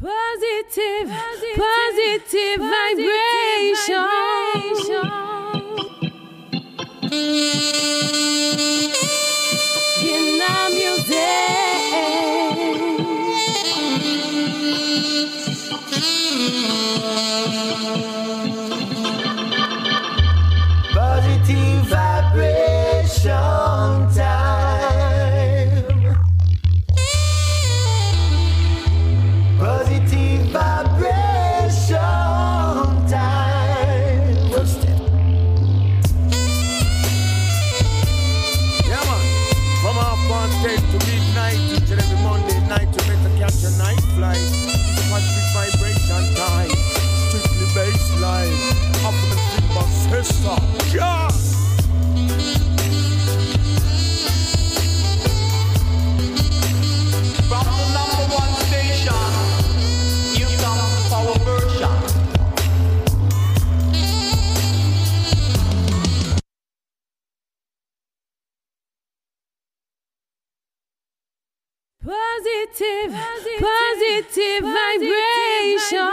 Positive vibration. In our music. Positive vibration time. Positive vibration time. What's that? Yeah, man. From half past 10 to midnight, each and every Monday night, you better catch a night flight. Positive vibration time. Strictly baseline. Up to the timber sister. Yeah! From the number one station, you come power version. Positive vibration.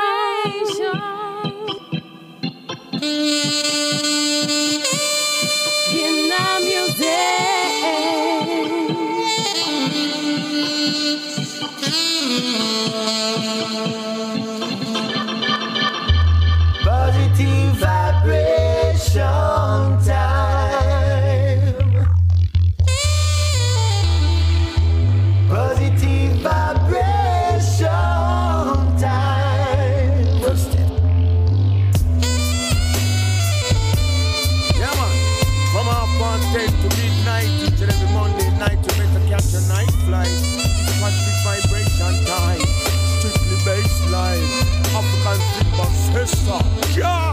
In our Positive vibration time. Positive vibration time. What's that? Yeah, man. From half past 10 to midnight, each and every Monday night, you better catch a night flight. Positive vibration time. Strictly baseline. African timber sister. Yeah!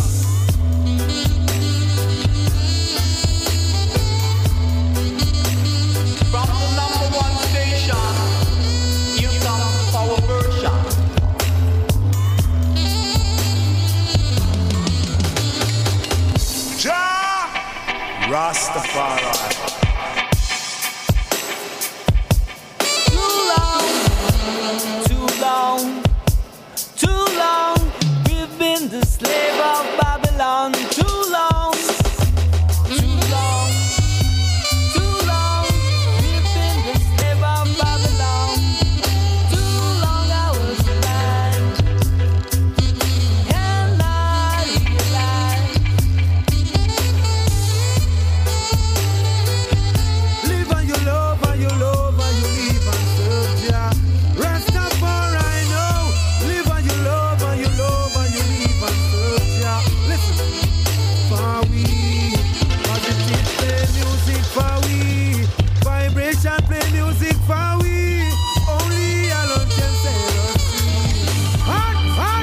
From the number one station, you come power version. Ja! Rastafari. Too long, we've been the slave of Babylon. Too long, we've been the slave of Babylon. Too long I was blind, and I realized. Live and you love and you love and you live and serve Jah. Rastafari know. Live and you love and you love and you live and serve Jah. Listen, for we, positive play music for we, vibration play music for we. Only alone can set us free. Hot.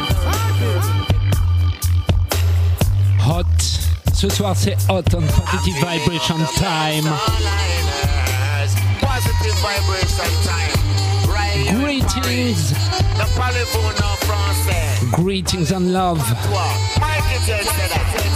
Hot. Ce soir c'est Hot on Positive Vibration Time. Positive vibration time. Right. Greetings. The polyphone of français. Greetings and love. Michael Jackson.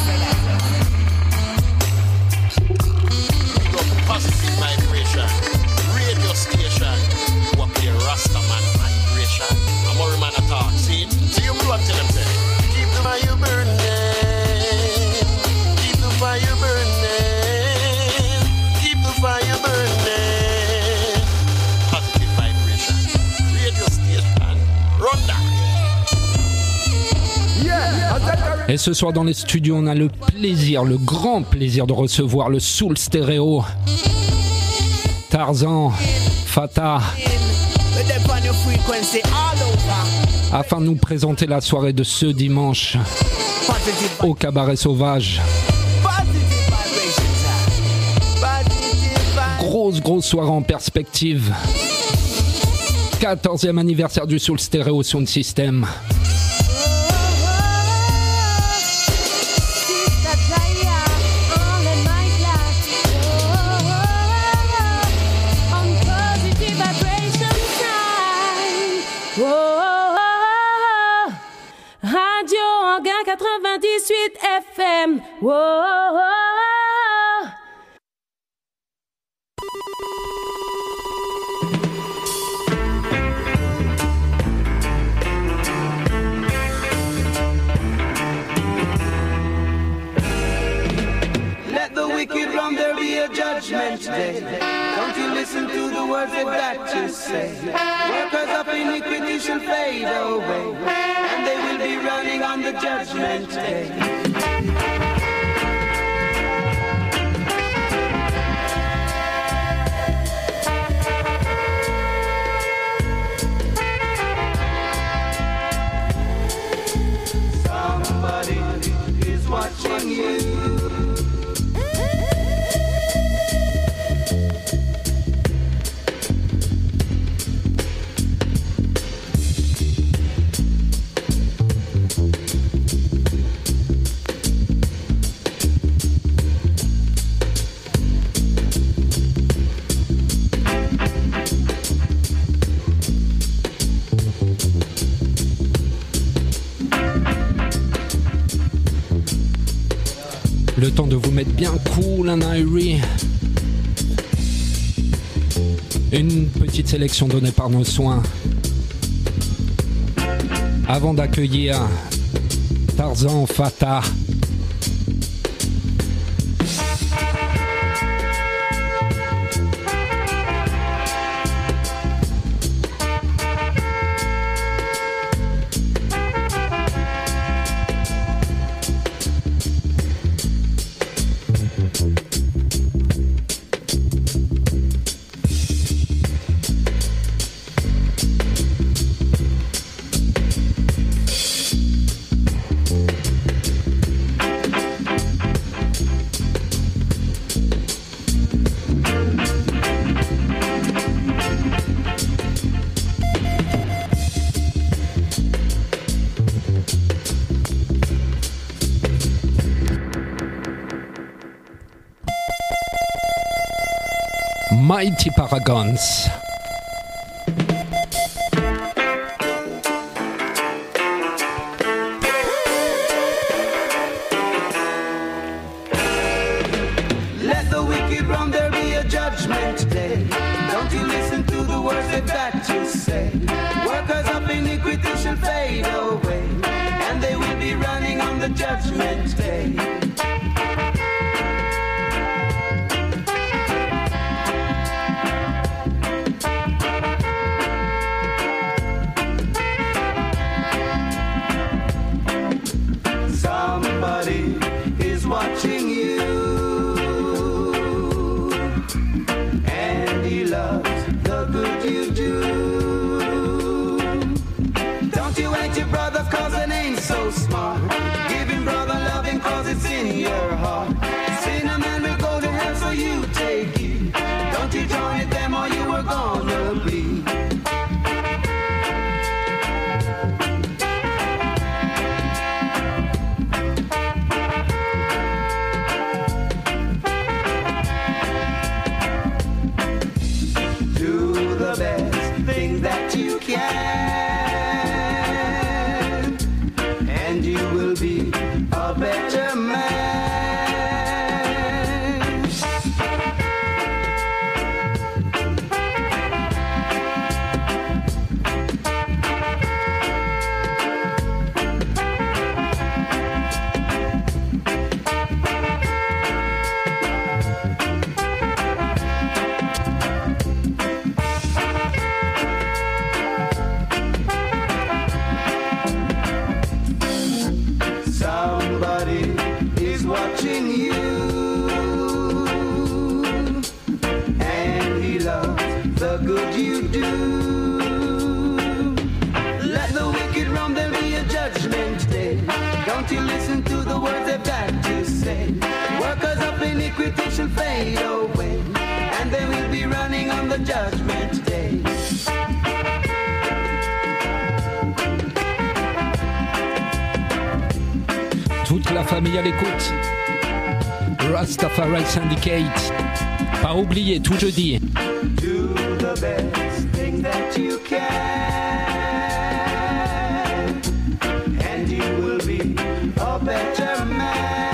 Positive vibration. Radio station. What be Rastaman vibration. I'm a man at talk. See you blood till them say. Keep the fire burning. Keep the fire burning. Keep the fire burning. Positive vibration. Radio station. Run that. Et ce soir dans les studios, on a le plaisir, le grand plaisir de recevoir le Soul Stereo, Tarzan, Fata, afin de nous présenter la soirée de ce dimanche au Cabaret Sauvage. Grosse soirée en perspective. 14e anniversaire du Soul Stereo Sound System. Radio Anguin 98 FM. judgment day. Don't you listen to the words of that you say. Workers of iniquity shall fade away, and they will be running on the judgment day. Somebody is watching you. Le temps de vous mettre bien cool en Irie. Une petite sélection donnée par nos soins. Avant d'accueillir Tarzan Fatah. Mighty Paragons. Let the wicked run, there be a judgment day. Don't you listen to the words that you say. Workers of iniquity shall fade away, and they will be running on the judgment day. Somebody is watching you, and he loves the good you do. Don't you hate your brother cause it ain't so smart. Give him brother loving cause it's in your heart. Sin a man will go to hell so you take it. Don't you join them or you were gonna bleed. That you can, and you will be a better man. Watching you, and he loves the good you do. Let the wicked run, there'll be a judgment day. Don't you listen to the words that you say. Workers of iniquity shall fade away, and they will be running on the judgment day. Toute la famille à l'écoute. Rastafari Syndicate. Pas oublier tout jeudi. Do the best thing that you can, and you will be a better man.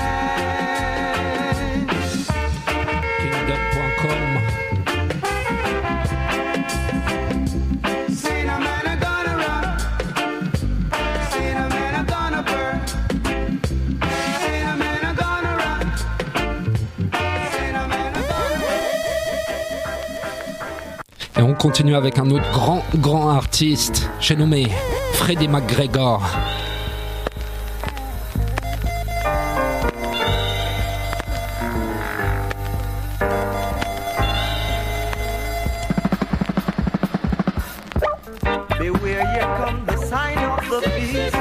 Kingdom.com. Sin a man are gonna run, sin a man are gonna burn. Sin a man are gonna run, sin a man are gonna burn. Et on continue avec un autre grand artiste, j'ai nommé Freddie McGregor. Beware, here come the sign of the beast.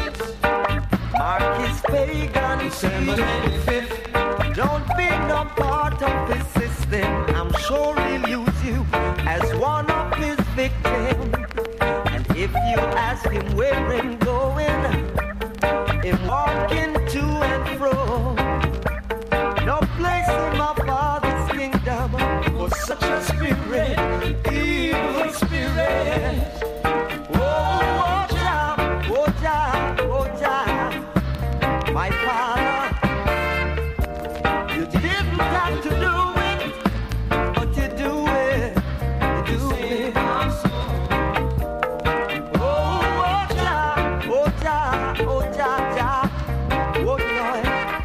Mark is pagan, December 25th. Don't be no part of his system. I'm sure he'll use you as one of his victims. And if you ask him where him going, him walking to and fro. No place in my Father's kingdom for such a spirit, evil spirit. My Father, you didn't have to do it, but you do it, you do it. Oh, Jah, oh, Jah, oh, Jah, Jah, oh, Lord.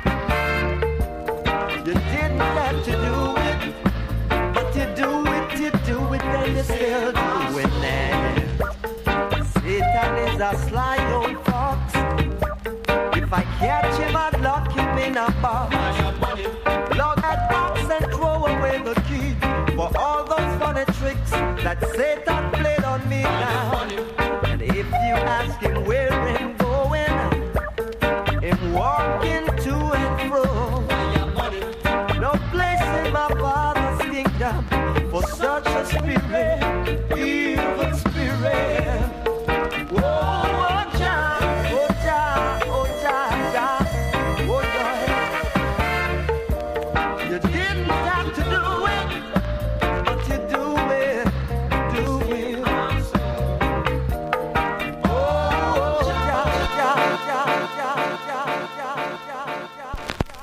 You didn't have to do it, but you do it, and you still doing it. Satan is a sly old fox. If I catch him, I'd lock him in a box. Lock that box and throw away the key for all those funny tricks that Satan played on me now. And if you ask him where him going, him walking to and fro. No place in my Father's kingdom for such a spirit, evil spirit. Oh, Jah, oh, Jah, oh, Jah, Jah, oh, Jah. You didn't have to do it, but you do it, do it. Oh, Jah, Jah, Jah, Jah, Jah, Jah, Jah, Jah.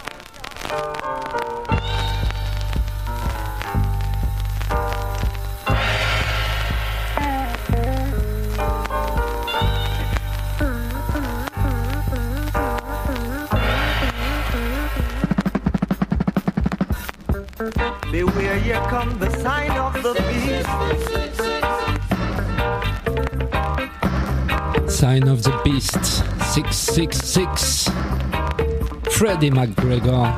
Beware, here come the sign of the beast. Sign of the Beast, 666, Freddie McGregor.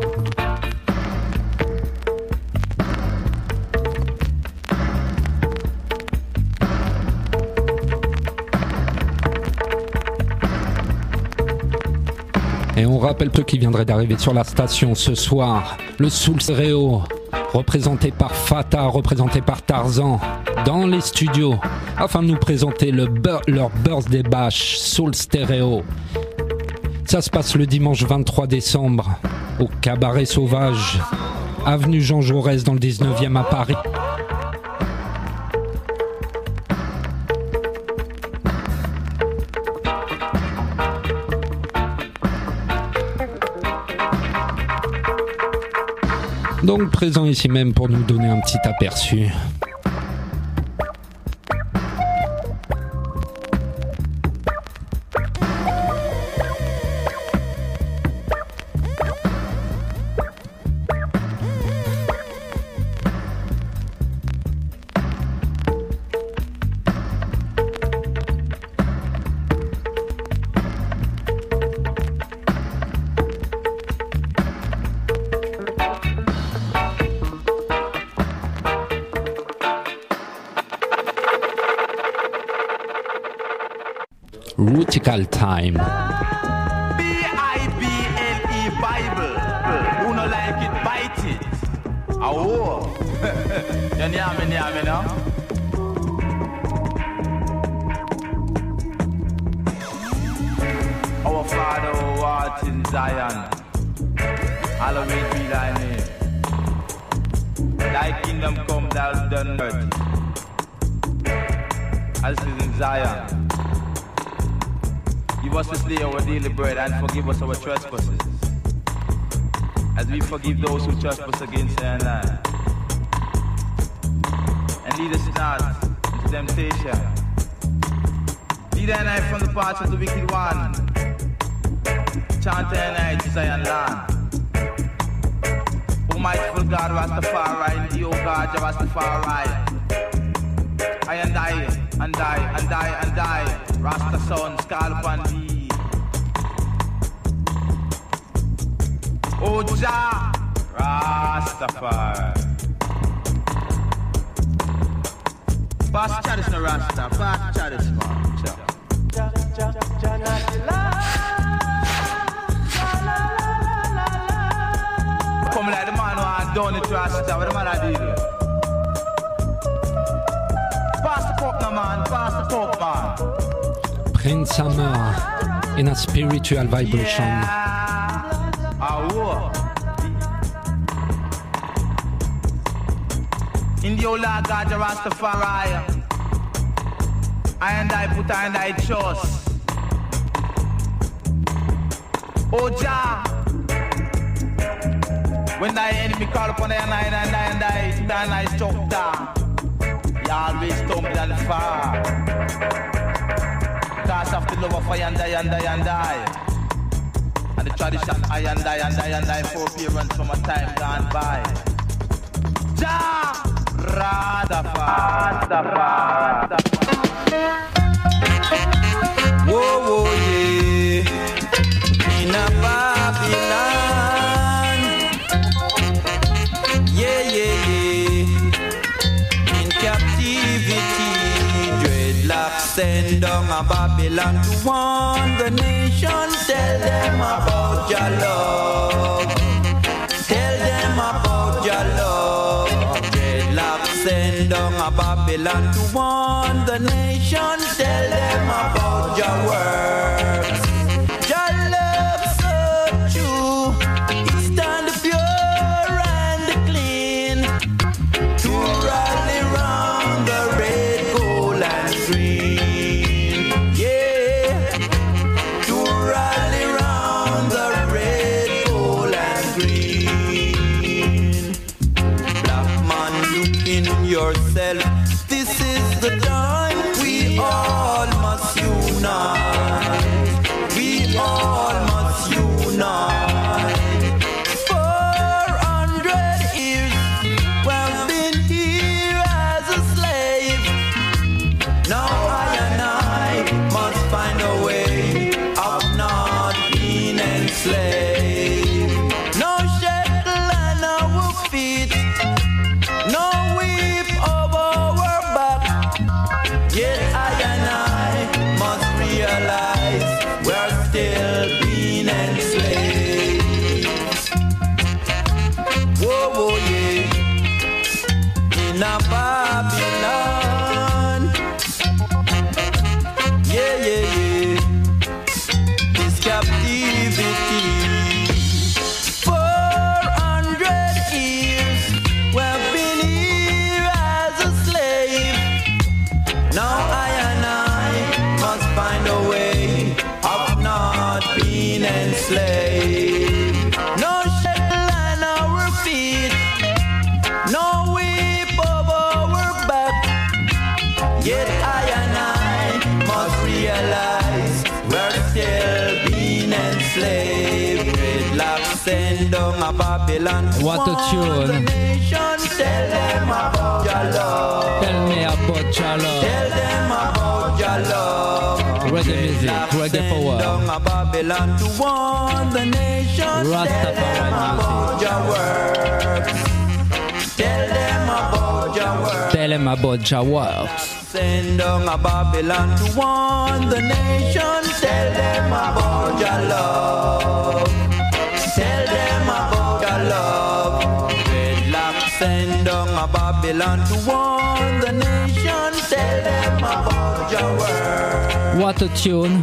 Et on rappelle ceux qui viendraient d'arriver sur la station ce soir, le Soul Stereo, représenté par Fata, représenté par Tarzan, dans les studios, afin de nous présenter leur Birthday Bash Soul Stereo. Ça se passe le dimanche 23 décembre, au Cabaret Sauvage, avenue Jean Jaurès dans le 19e à Paris. Donc présent ici même pour nous donner un petit aperçu. Rutical time. B-I-B-L-E Bible. Who no like it, bite it. Oh, you hear me now? Our Father who art in Zion, hallowed be thy name. Thy kingdom come, thou done earth, as it is in Zion. Give us this day our daily bread and forgive us our trespasses, as we forgive those who trespass against us. And lead us not into temptation. Lead thy night from the path of the wicked one. Chant thy night, Zion land. O mightiful God, Rastafari, and thee, O God, Rastafari. I and die. Rasta sons call upon thee. Oh Jah, Rastafari. Fast Chaddis no Rasta, fast Chaddis man. Come like the man who had done it Rasta, what the man I did? Pass the cup now man, pass the cup man. Prince Hammer in a spiritual vibration. In the old Lord God, Rastafari, I and I put and I trust. Oh Jah, when thy enemy call upon thy and I struck down, you always stumble and fall. Cause of the love of I and I. And the tradition I and I forbearance from a time gone by. Jah, Rastafari. Whoa, whoa, yeah. In a Babylon. Yeah, yeah, yeah. In captivity, dreadlocks send down a Babylon to warn the nation. Tell them about your love. Tell them about your love. Dreadlocks send down a Babylon to warn the nation. Tell them about your works. Your love so true. It's stand pure and clean. To rally round the red, gold and green. Yeah. To rally round the red, gold and green. Black man, look in yourself. This is the time we all must unite. We all must unite. 400 years we've been here as a slave. Now I and I must find a way of not being enslaved. No shackle on our feet, no whip over our back. Yet I and I must realize we're still being enslaved. Whoa, whoa, yeah. In a Babylon. Yeah, yeah, yeah. This captivity. 400 years we've been here as a slave. Now I and I must find a way of not being enslaved. No shackle on our feet, no whip over our back. Yet I and I must realize we're still being enslaved. Dreadlocks send down a Babylon. What a tune. Nation, tell them about your love. Tell me about your love. Tell them about your love. Reggae music, reggae power. Down a Babylon to warn the nation. Rastafari Tell them about your works. Tell them about your works. Tell him about your works. Send down a Babylon to warn the nation. Tell them about your love. Tell them about your love. Dreadlocks send down a Babylon to warn the nation. Tell them about your work. What a tune.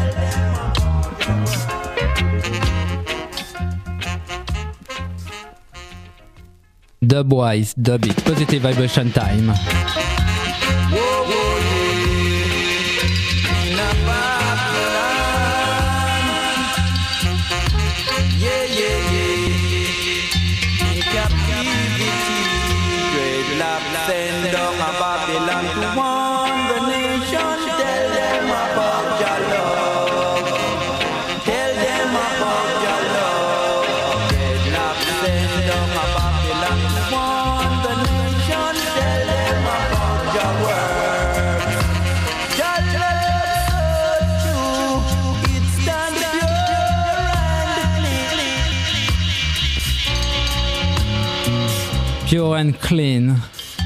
Dubwise, dub it, positive vibration time. Whoa, whoa, yeah. In a Babylon. Yeah, yeah, yeah. In captivity, dreadlocks send down a Babylon to warn the nation. Tell them about your love. Tell them about your love. Dreadlocks send down a Babylon to warn the nation. Tell them about Pure and clean.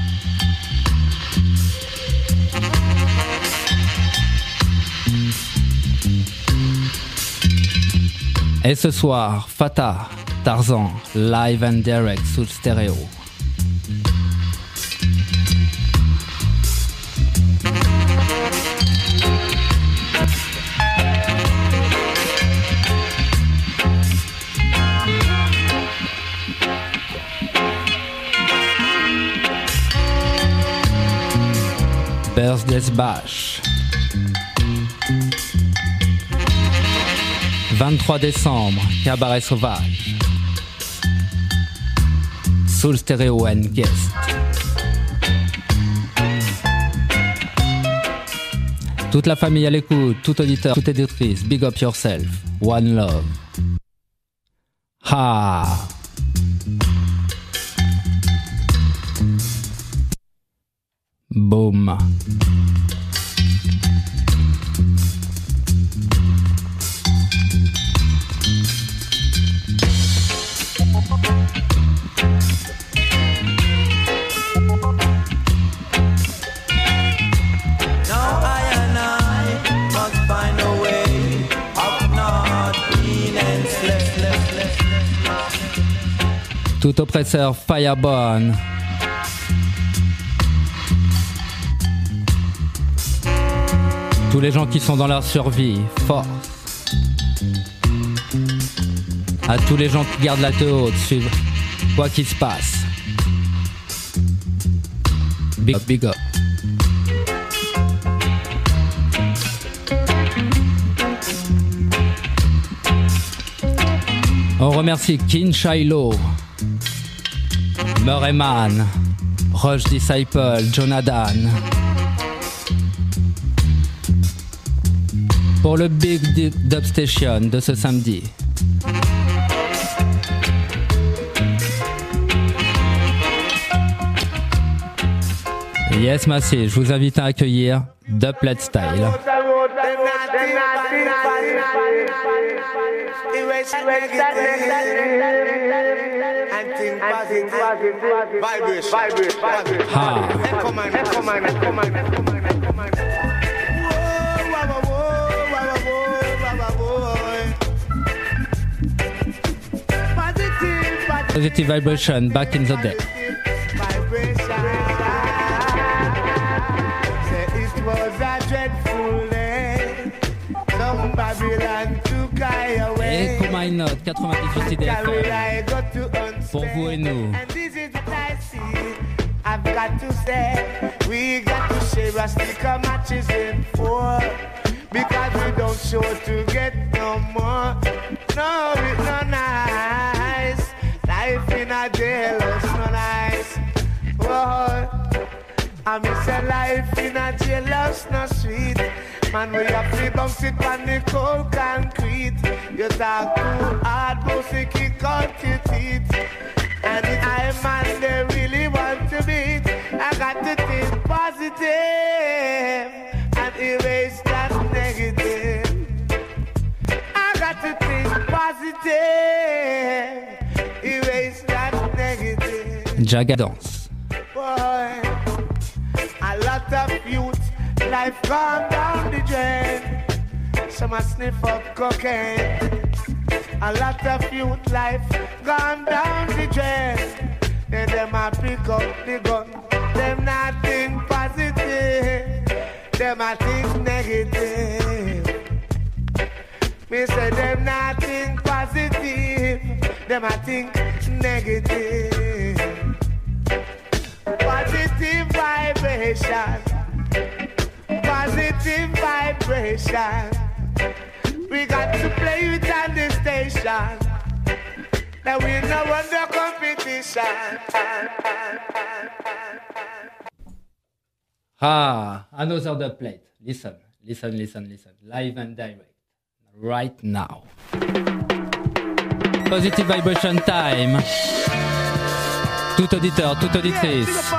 Et ce soir, Fata, Tarzan, live and direct sous le stéréo. Birthday Bash. 23 décembre, Cabaret Sauvage. Soul Stereo and Guest. Toute la famille à l'écoute, tout auditeur, toute éditrice, big up yourself. One love. Ha! Boom. Tout oppresseur Fireborn. Tous les gens qui sont dans leur survie, force. À tous les gens qui gardent la tête haute, suivre quoi qu'il se passe. Big up, big up. On remercie Kin Shiloh, Murrayman, Rush Disciple, Jonathan. Pour le Big Dub Station de ce samedi. Yes, Massé, je vous invite à accueillir Dubplate Style. Positive vibration back in the day. It was a dreadful day. Some Babylon took I away. Et Kuma Note 98 DFM. Pour vous et nous. And this is what I see. I've got to say, we got to share a stick of matches in four. Because we don't show to get no more. No, it's not nice. Life in a jailhouse, no nice. Whoa. I miss a life in a jailhouse, no sweet. Man, we have to bounce it on the cold concrete. You talk too hard, bounce it, kick out your teeth. And if I man, they really want to beat. I got to think positive and erase that negative. I got to think positive. Erase that negative. Jaga dance. Boy, a lot of youth, life gone down the drain. Some a sniff up cocaine. A lot of youth, life gone down the drain. Then them a pick up the gun. Them not think positive. Them a think negative. Me say them not think positive. Them I think negative. Positive vibration. Positive vibration. We got to play it on the station. That we know run the competition. Another Dubplate. Listen. Live and direct. Right now. Positive vibration time. Tout auditeur, toute auditrice.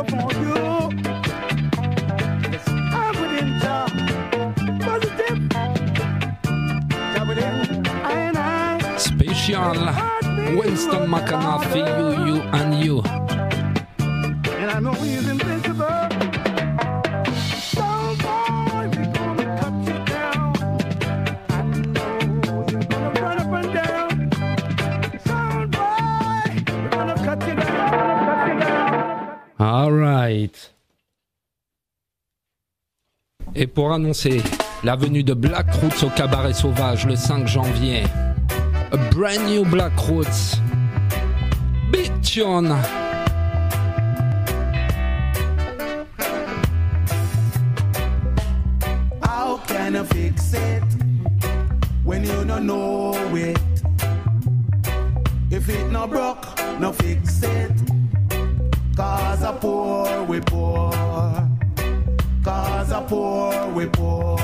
for you. I'm within Jah. Positive. Jah within I and I. Special Winston McAnally, you and you. And I know he's invincible. So boy, we're gonna cut you down. I know you're gonna run up and down. So boy, we're gonna cut you down. All right. Et pour annoncer la venue de Black Roots au Cabaret Sauvage le 5 janvier, a brand new Black Roots, Big Tune. How can I fix it when you don't know it? If it no broke, no fix it. Cause I poor, we poor. Cause I poor, we poor.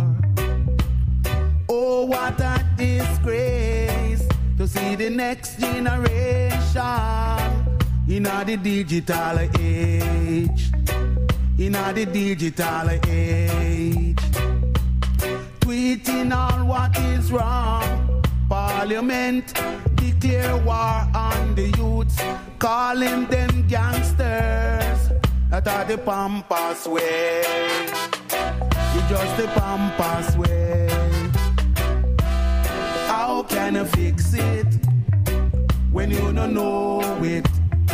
Oh, what a disgrace to see the next generation in the digital age. In the digital age. Tweeting all what is wrong. Parliament declare war on the youths, calling them gangsters. That are the pampas way. It's just the pampas way. How can I fix it when you don't know it?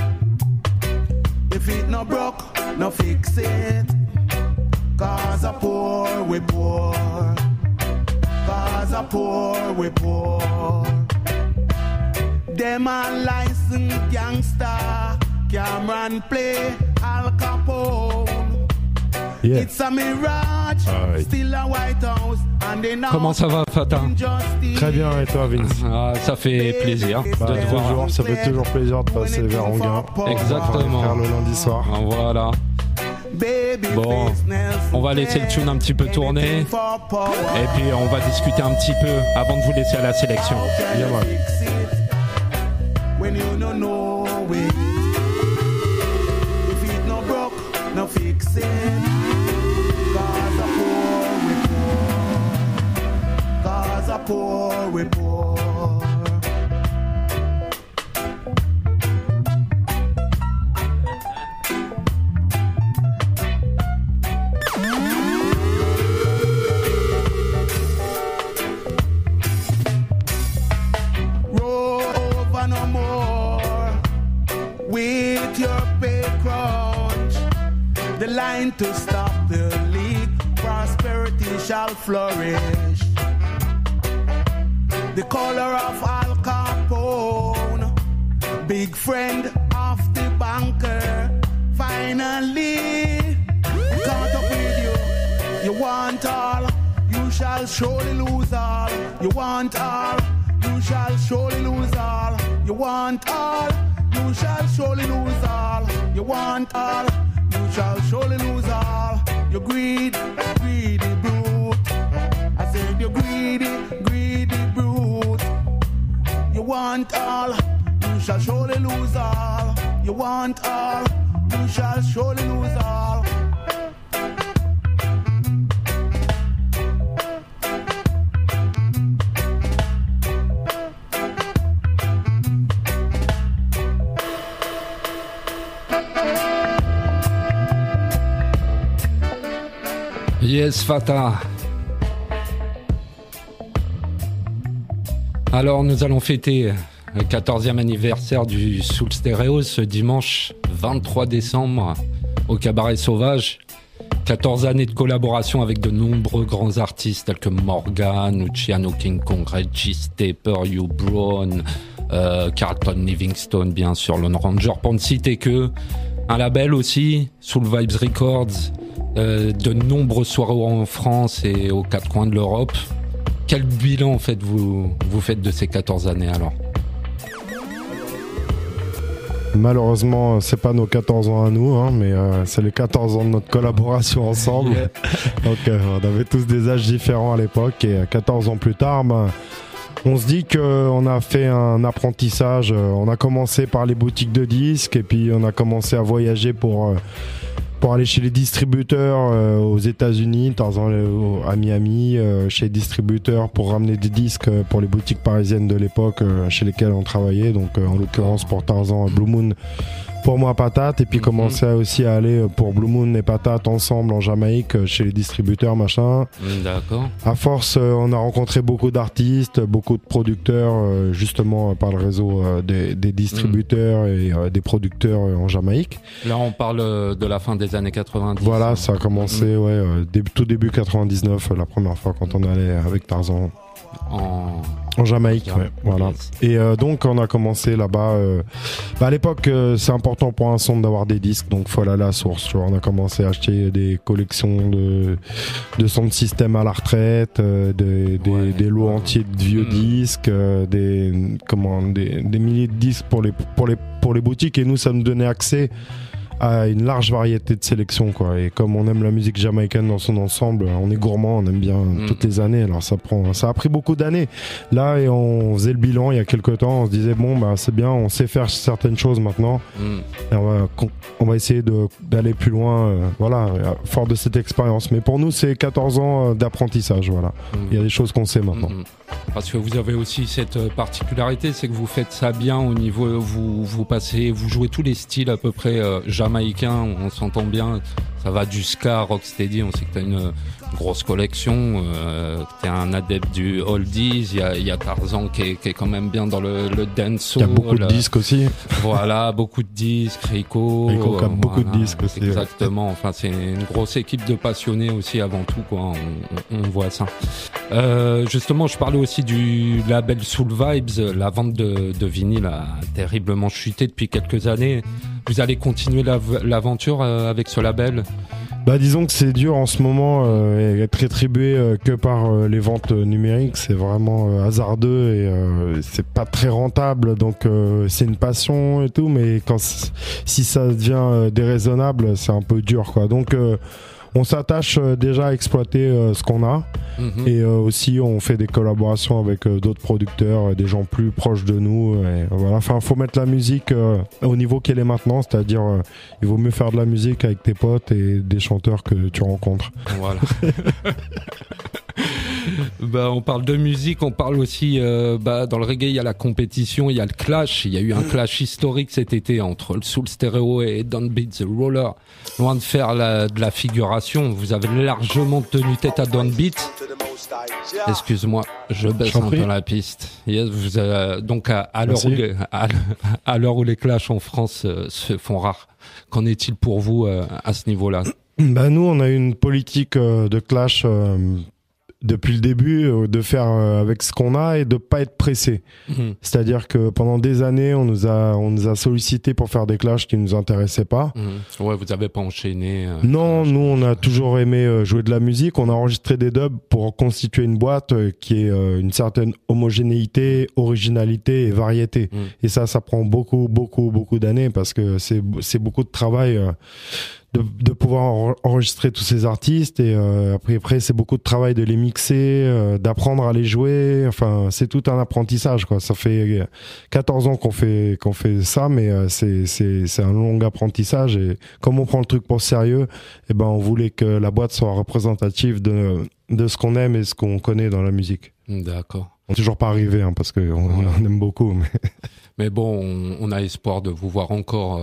If it no broke, no fix it. Cause I poor, we poor. Cause I poor, we poor. Them a licensed gangster, Cameron play Al Capone. Yeah. It's a mirage, still a White House, and they now. Comment ça va, Fata? Très bien, et toi, Vince? Ah, ça fait plaisir de te voir. Toujours, ça fait toujours plaisir de passer vers Anguin. Exactement. Faire le lundi soir. Voilà. Bon, on va laisser le tune un petit peu tourner. Et puis on va discuter un petit peu avant de vous laisser à la sélection. Yeah, man. When you don't know it, if it no broke, no fix it. Cause I poor, we poor. Cause I poor, we poor. With your pay crunch, the line to stop the leak, prosperity shall flourish. The color of Al Capone, big friend of the banker, finally caught up with you. You want all, you shall surely lose all. You want all, you shall surely lose all. You want all, you shall surely lose all. You want all, you shall surely lose all. You greedy, greedy brute. I said you greedy, greedy brute. You want all, you shall surely lose all. You want all, you shall surely lose all. Yes, Fata. Alors, nous allons fêter le 14e anniversaire du Soul Stereo ce dimanche 23 décembre au Cabaret Sauvage. 14 années de collaboration avec de nombreux grands artistes tels que Morgan, Luciano King Kong, Reggie Stepper, Hugh Brown, Carlton Livingston, bien sûr, Lone Ranger, pour ne citer que. Un label aussi, Soul Vibes Records, de nombreuses soirées en France et aux quatre coins de l'Europe. Quel bilan en fait vous faites de ces 14 années alors ? Malheureusement, c'est pas nos 14 ans à nous, hein, mais c'est les 14 ans de notre collaboration ensemble. Yeah. Donc on avait tous des âges différents à l'époque et 14 ans plus tard, On se dit qu'on a fait un apprentissage. On a commencé par les boutiques de disques et puis on a commencé à voyager pour aller chez les distributeurs aux États-Unis, à Miami, chez les distributeurs pour ramener des disques pour les boutiques parisiennes de l'époque chez lesquelles on travaillait. Donc en l'occurrence pour Tarzan, Blue Moon, pour moi Patate, et puis commencer aussi à aller pour Blue Moon et Patate ensemble en Jamaïque chez les distributeurs machin. D'accord. À force, on a rencontré beaucoup d'artistes, beaucoup de producteurs justement par le réseau des distributeurs et des producteurs en Jamaïque. Là, on parle de la fin des années 90. Voilà, ça a commencé tout début 99, la première fois quand on allait avec Tarzan. En Jamaïque, ouais, voilà. Et donc on a commencé là-bas. À l'époque, c'est important pour un son d'avoir des disques, donc faut aller à la source. Tu vois, on a commencé à acheter des collections de sound system à la retraite, des lots entiers de vieux disques, des milliers de disques pour les boutiques. Et nous, ça nous donnait accès à une large variété de sélections, quoi. Et comme on aime la musique jamaïcaine dans son ensemble, on est gourmand, on aime bien toutes les années. Alors ça a pris beaucoup d'années. Là, et on faisait le bilan il y a quelques temps, on se disait c'est bien, on sait faire certaines choses maintenant. Et on va essayer d'aller plus loin, fort de cette expérience. Mais pour nous, c'est 14 ans d'apprentissage, voilà. Il y a des choses qu'on sait maintenant. Parce que vous avez aussi cette particularité, c'est que vous faites ça bien au niveau, vous jouez tous les styles à peu près jamaïcains, on s'entend bien, ça va du ska, rocksteady, on sait que tu as une grosse collection, tu es un adepte du oldies, il y a Tarzan qui est quand même bien dans le dancehall. Il y a beaucoup de disques aussi. Voilà, beaucoup de disques, Rico qui a beaucoup de disques aussi. Exactement, enfin c'est une grosse équipe de passionnés aussi avant tout, quoi. On voit ça. Justement, je parlais aussi du label Soul Vibes. La vente de vinyle a terriblement chuté depuis quelques années. Vous allez continuer l'aventure avec ce label ? Disons que c'est dur en ce moment, être rétribué que par les ventes numériques, c'est vraiment hasardeux et c'est pas très rentable, donc c'est une passion et tout, mais si ça devient déraisonnable, c'est un peu dur, quoi. Donc on s'attache déjà à exploiter ce qu'on a, et aussi on fait des collaborations avec d'autres producteurs, des gens plus proches de nous, et voilà. Enfin, faut mettre la musique au niveau qu'elle est maintenant, c'est-à-dire il vaut mieux faire de la musique avec tes potes et des chanteurs que tu rencontres. Voilà. On parle de musique, on parle aussi dans le reggae, il y a la compétition, il y a le clash, il y a eu un clash historique cet été entre le Soul Stereo et Downbeat The Roller. Loin de faire de la figuration, vous avez largement tenu tête à Downbeat. Excuse-moi, je baisse un peu la piste. Yes, donc à l'heure où les clashs en France se font rares, qu'en est-il pour vous à ce niveau-là ? Nous, on a eu une politique de clash depuis le début, de faire avec ce qu'on a et de pas être pressé. C'est-à-dire que pendant des années, on nous a sollicité pour faire des clashs qui nous intéressaient pas. Ouais, vous avez pas enchaîné. Non, nous on a toujours aimé jouer de la musique. On a enregistré des dubs pour constituer une boîte qui est une certaine homogénéité, originalité et variété. Et ça prend beaucoup d'années parce que c'est beaucoup de travail. De pouvoir enregistrer tous ces artistes, et après c'est beaucoup de travail de les mixer, d'apprendre à les jouer. Enfin, c'est tout un apprentissage, quoi. Ça fait 14 ans qu'on fait ça, mais c'est un long apprentissage, et comme on prend le truc pour sérieux, on voulait que la boîte soit représentative de ce qu'on aime et ce qu'on connaît dans la musique. D'accord. On n'est toujours pas arrivé, parce que on aime beaucoup, mais bon, on a espoir de vous voir encore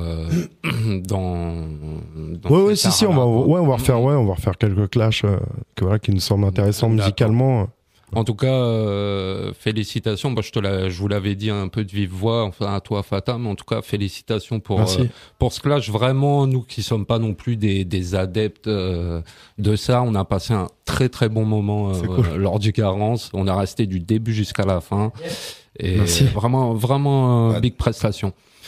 dans oui, si, on va refaire quelques clashs qui nous semblent intéressants musicalement. En tout cas, félicitations. Je vous l'avais dit un peu de vive voix, enfin à toi Fata, mais en tout cas félicitations pour ce clash. Vraiment, nous qui sommes pas non plus des adeptes de ça, on a passé un très très bon moment lors du Carence. On a resté du début jusqu'à la fin. Et vraiment big prestation.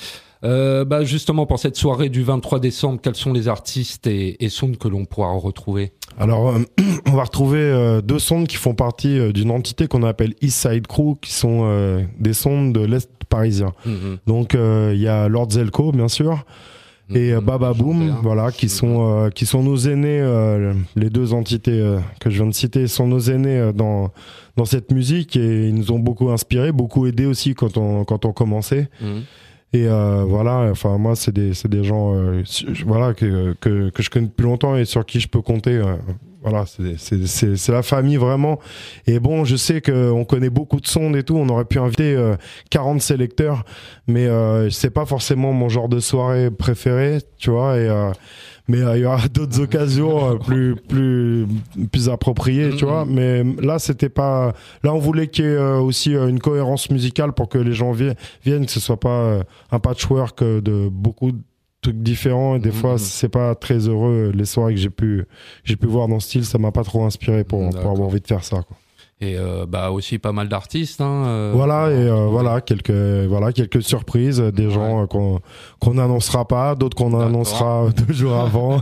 Justement, pour cette soirée du 23 décembre, quels sont les artistes et sons que l'on pourra retrouver ? Alors, on va retrouver deux sons qui font partie d'une entité qu'on appelle East Side Crew, qui sont des sons de l'Est parisien. Donc, il y a Lord Zelko, bien sûr. et Baba Boom, voilà, qui sont nos aînés, les deux entités que je viens de citer sont nos aînés dans cette musique, et ils nous ont beaucoup inspiré, beaucoup aidé aussi quand on commençait. Et voilà, enfin moi c'est des gens voilà que je connais depuis longtemps et sur qui je peux compter. Voilà, c'est la famille vraiment. Et bon, je sais qu'on connaît beaucoup de sondes et tout. On aurait pu inviter 40 sélecteurs, mais c'est pas forcément mon genre de soirée préférée, tu vois. Mais il y aura d'autres occasions plus appropriées, tu vois. Mais là, c'était pas. Là, on voulait qu'il y ait aussi une cohérence musicale pour que les gens viennent, que ce soit pas un patchwork de beaucoup de trucs différents. Et des fois, c'est pas très heureux. Les soirées que j'ai pu voir dans ce style, ça m'a pas trop inspiré pour avoir envie de faire ça, quoi. Et aussi pas mal d'artistes. Voilà, quelques surprises, des gens qu'on n'annoncera pas, d'autres qu'on annoncera 2 jours avant.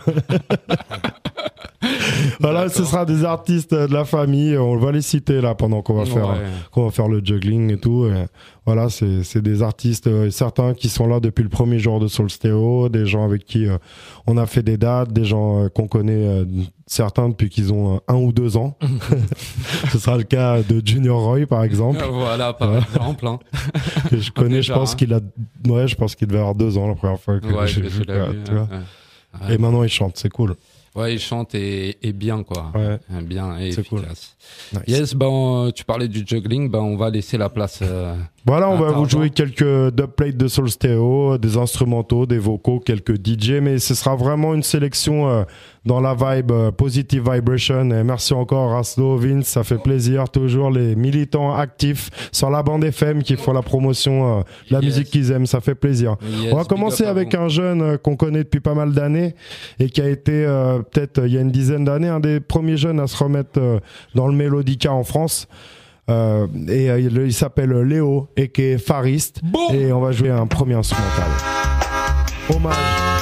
Voilà, ce sera des artistes de la famille. On va les citer là pendant qu'on va faire le juggling et tout. Et voilà, c'est des artistes, certains qui sont là depuis le premier jour de Soul Stereo, des gens avec qui on a fait des dates, des gens qu'on connaît, certains depuis qu'ils ont 1 ou 2 ans. Ce sera le cas de Junior Roy par exemple. Voilà, par exemple. Hein. Que je connais, je pense qu'il devait avoir 2 ans la première fois que j'ai vu. Et maintenant il chante, c'est cool. Ouais, il chante et bien, quoi. Ouais. Bien et c'est efficace. Cool. Nice. Yes, tu parlais du juggling, on va laisser la place. Voilà, on va vous jouer quelques dubplates de Soul Stereo, des instrumentaux, des vocaux, quelques DJ, mais ce sera vraiment une sélection dans la vibe Positive Vibration. Et merci encore Raslo, Vince, ça fait plaisir. Toujours les militants actifs sur la bande FM qui font la promotion de la musique qu'ils aiment, ça fait plaisir. On va commencer avec un jeune qu'on connaît depuis pas mal d'années et qui a été peut-être il y a une dizaine d'années un des premiers jeunes à se remettre dans le mélodica en France. Il s'appelle Léo aka Farist. Bon. Et on va jouer un premier instrumental. Hommage.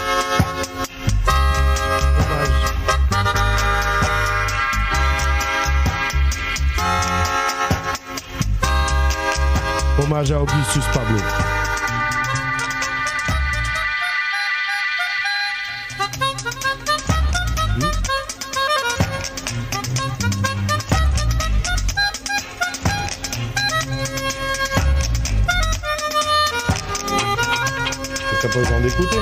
Hommage à Augustus Pablo. T'as pas besoin d'écouter.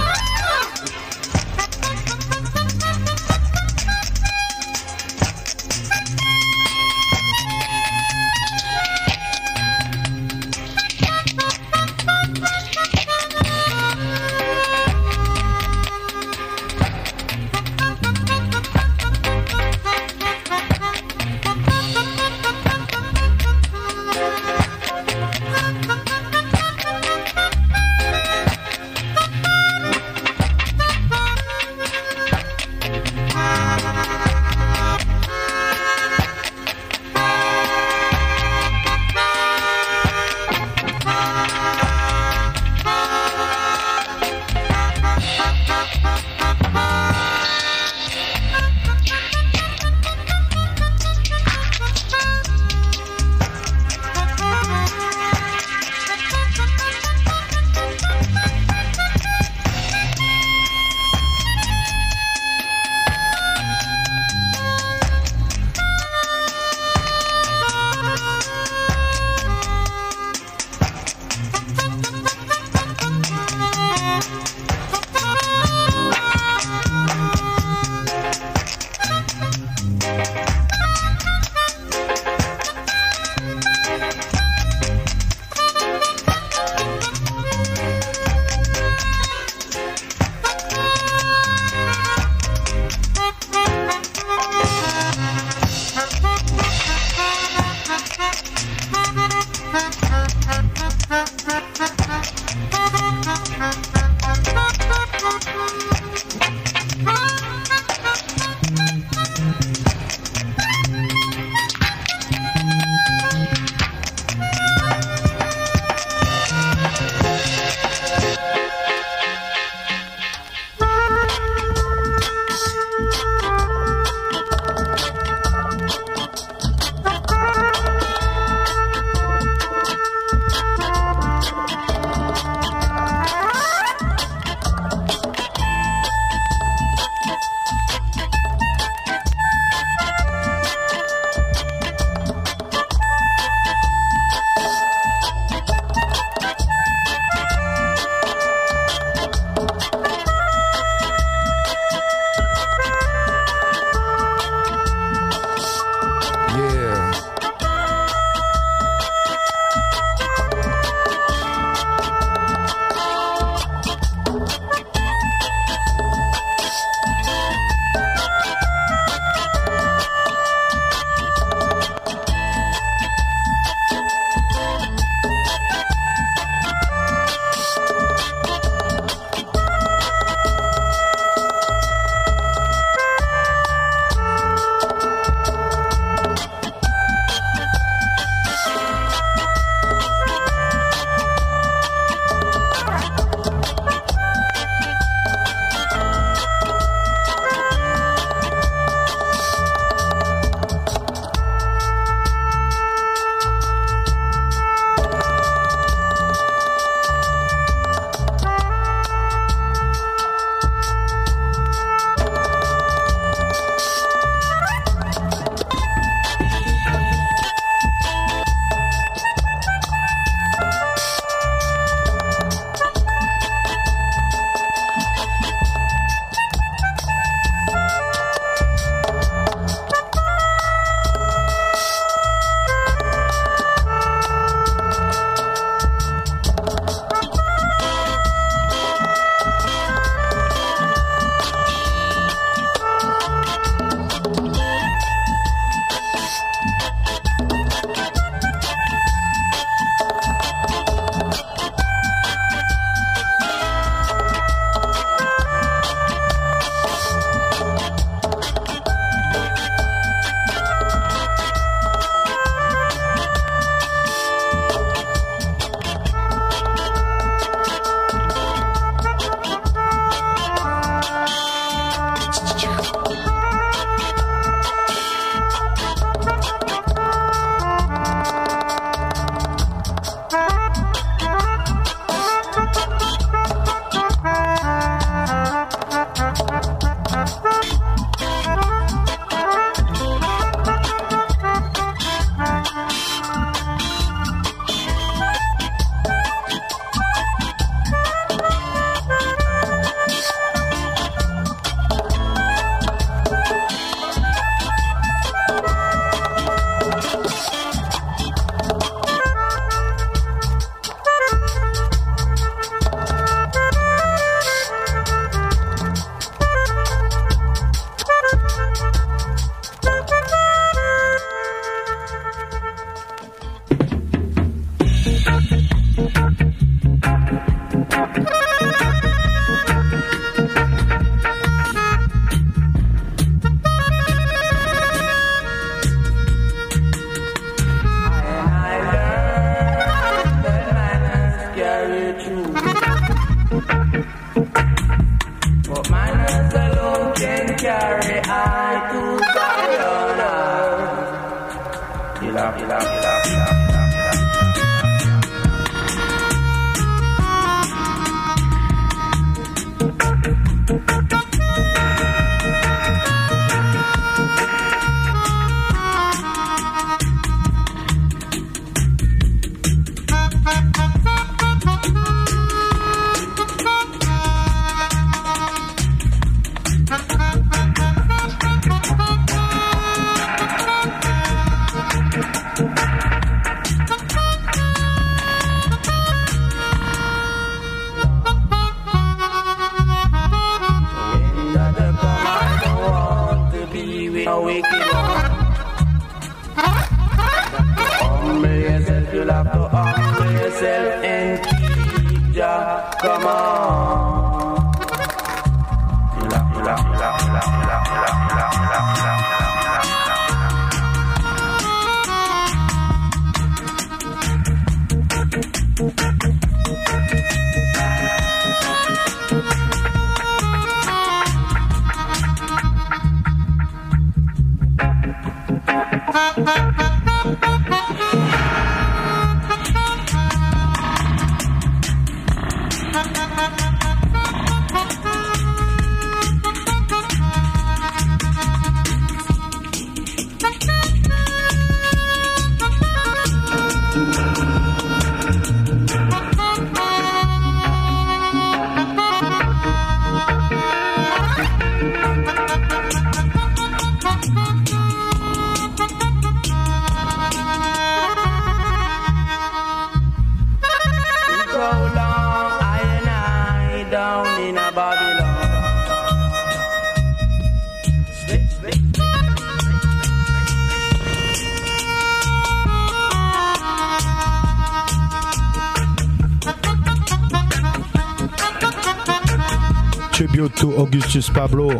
Tribute to Augustus Pablo.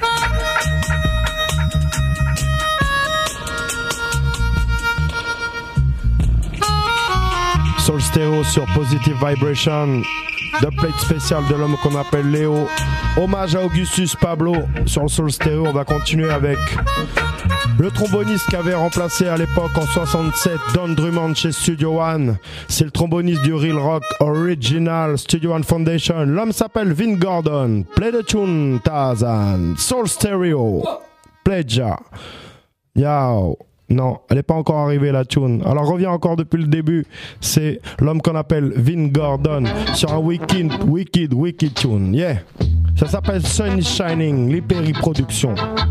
Soul Stereo sur Positive Vibration. Dubplate spécial de l'homme qu'on appelle Léo. Hommage à Augustus Pablo sur le Soul Stereo. On va continuer avec le tromboniste qui avait remplacé à l'époque en 67 Don Drummond chez Studio One. C'est le tromboniste du Real Rock Original Studio One Foundation. L'homme s'appelle Vin Gordon. Play the tune, Tarzan. Soul Stereo. Pleasure. Yo. Non, elle n'est pas encore arrivée la tune. Alors reviens encore depuis le début. C'est l'homme qu'on appelle Vin Gordon sur un wicked tune. Yeah. Ça s'appelle Sun is Shining, l'Hyperi Production.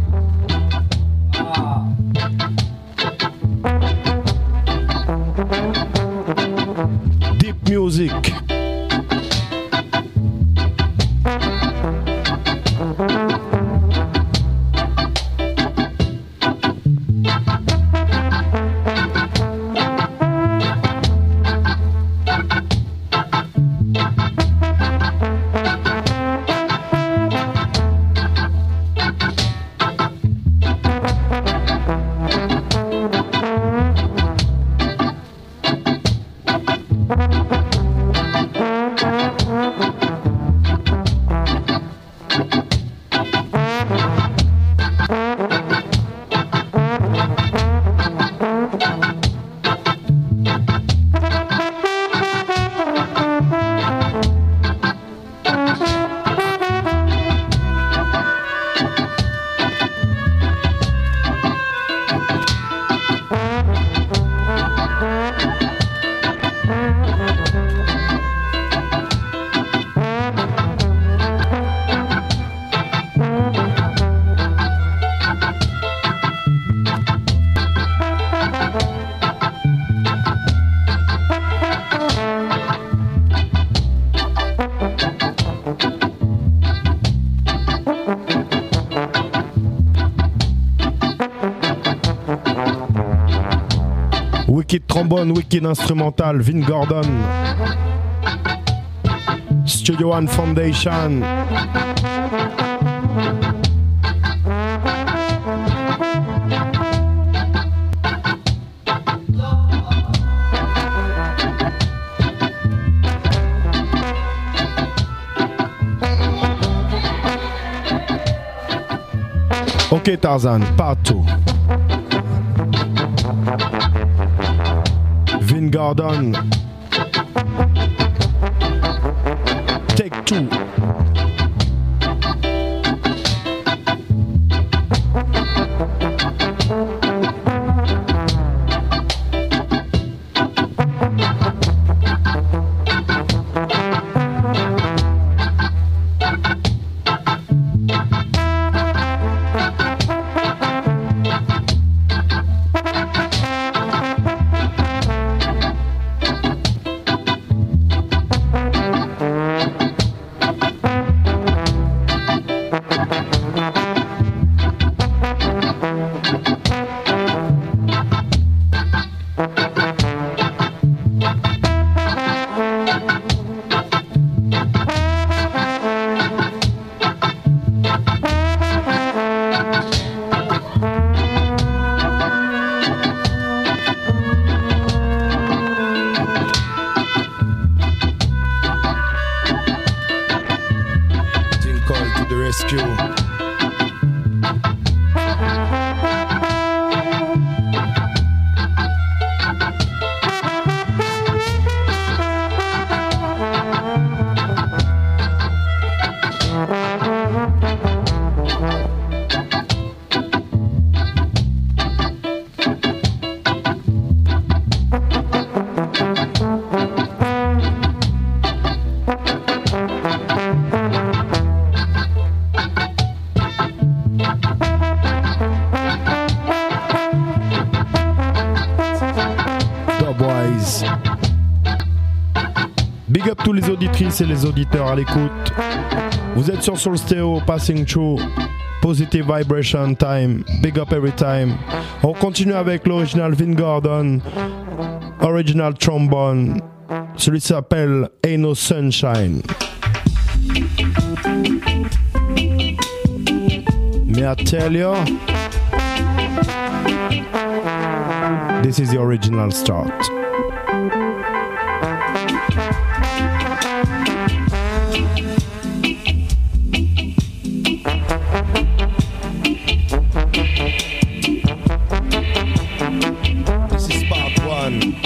Deep music. Wicked trombone, wicked instrumental, Vin Gordon. Studio One Foundation. Ok Tarzan, part 2. Vin Gordon. Take 2. rescue. Big up tous les auditrices et les auditeurs à l'écoute. Vous êtes sur Soul Stereo, passing through Positive Vibration Time, Big up every time. On continue avec l'original Vin Gordon, original trombone. Celui s'appelle Ain't No Sunshine. May I tell you, this is the original start. This is part one.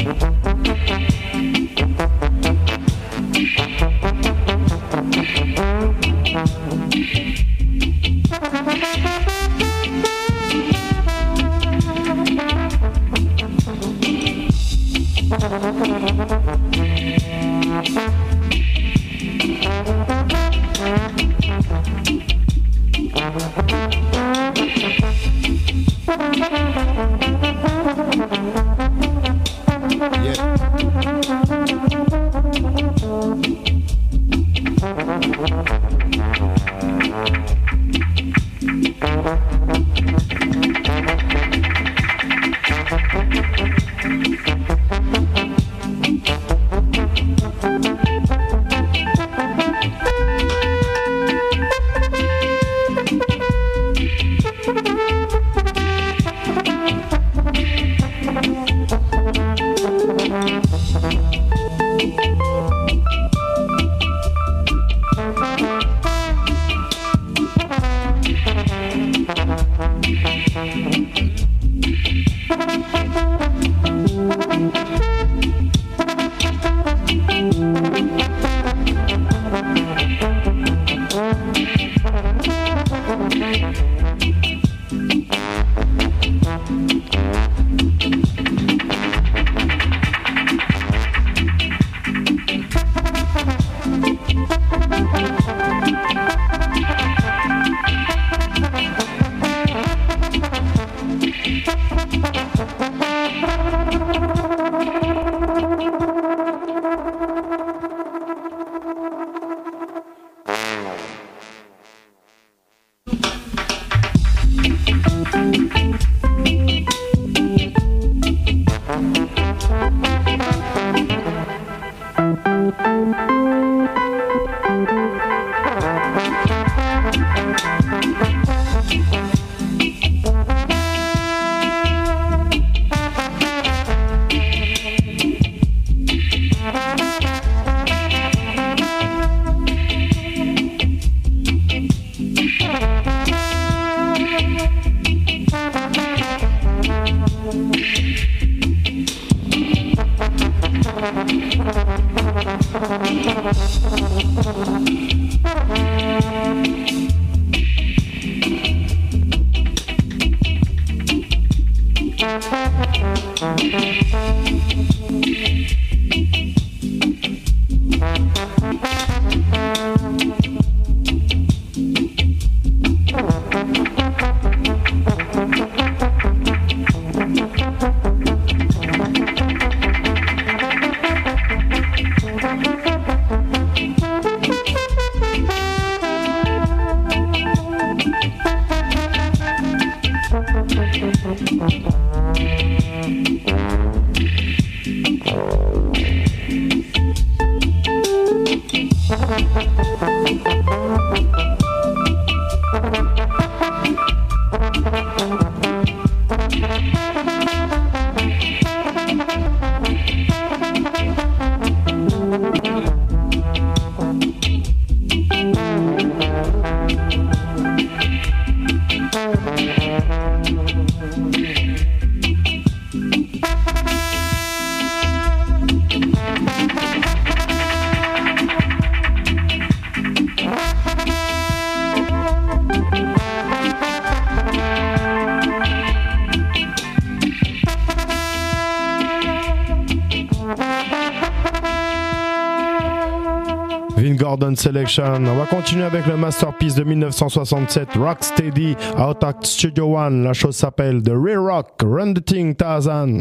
Gordon Selection. On va continuer avec le masterpiece de 1967, Rocksteady, out at Studio One. La chose s'appelle The Real Rock, Run the Thing, Tarzan.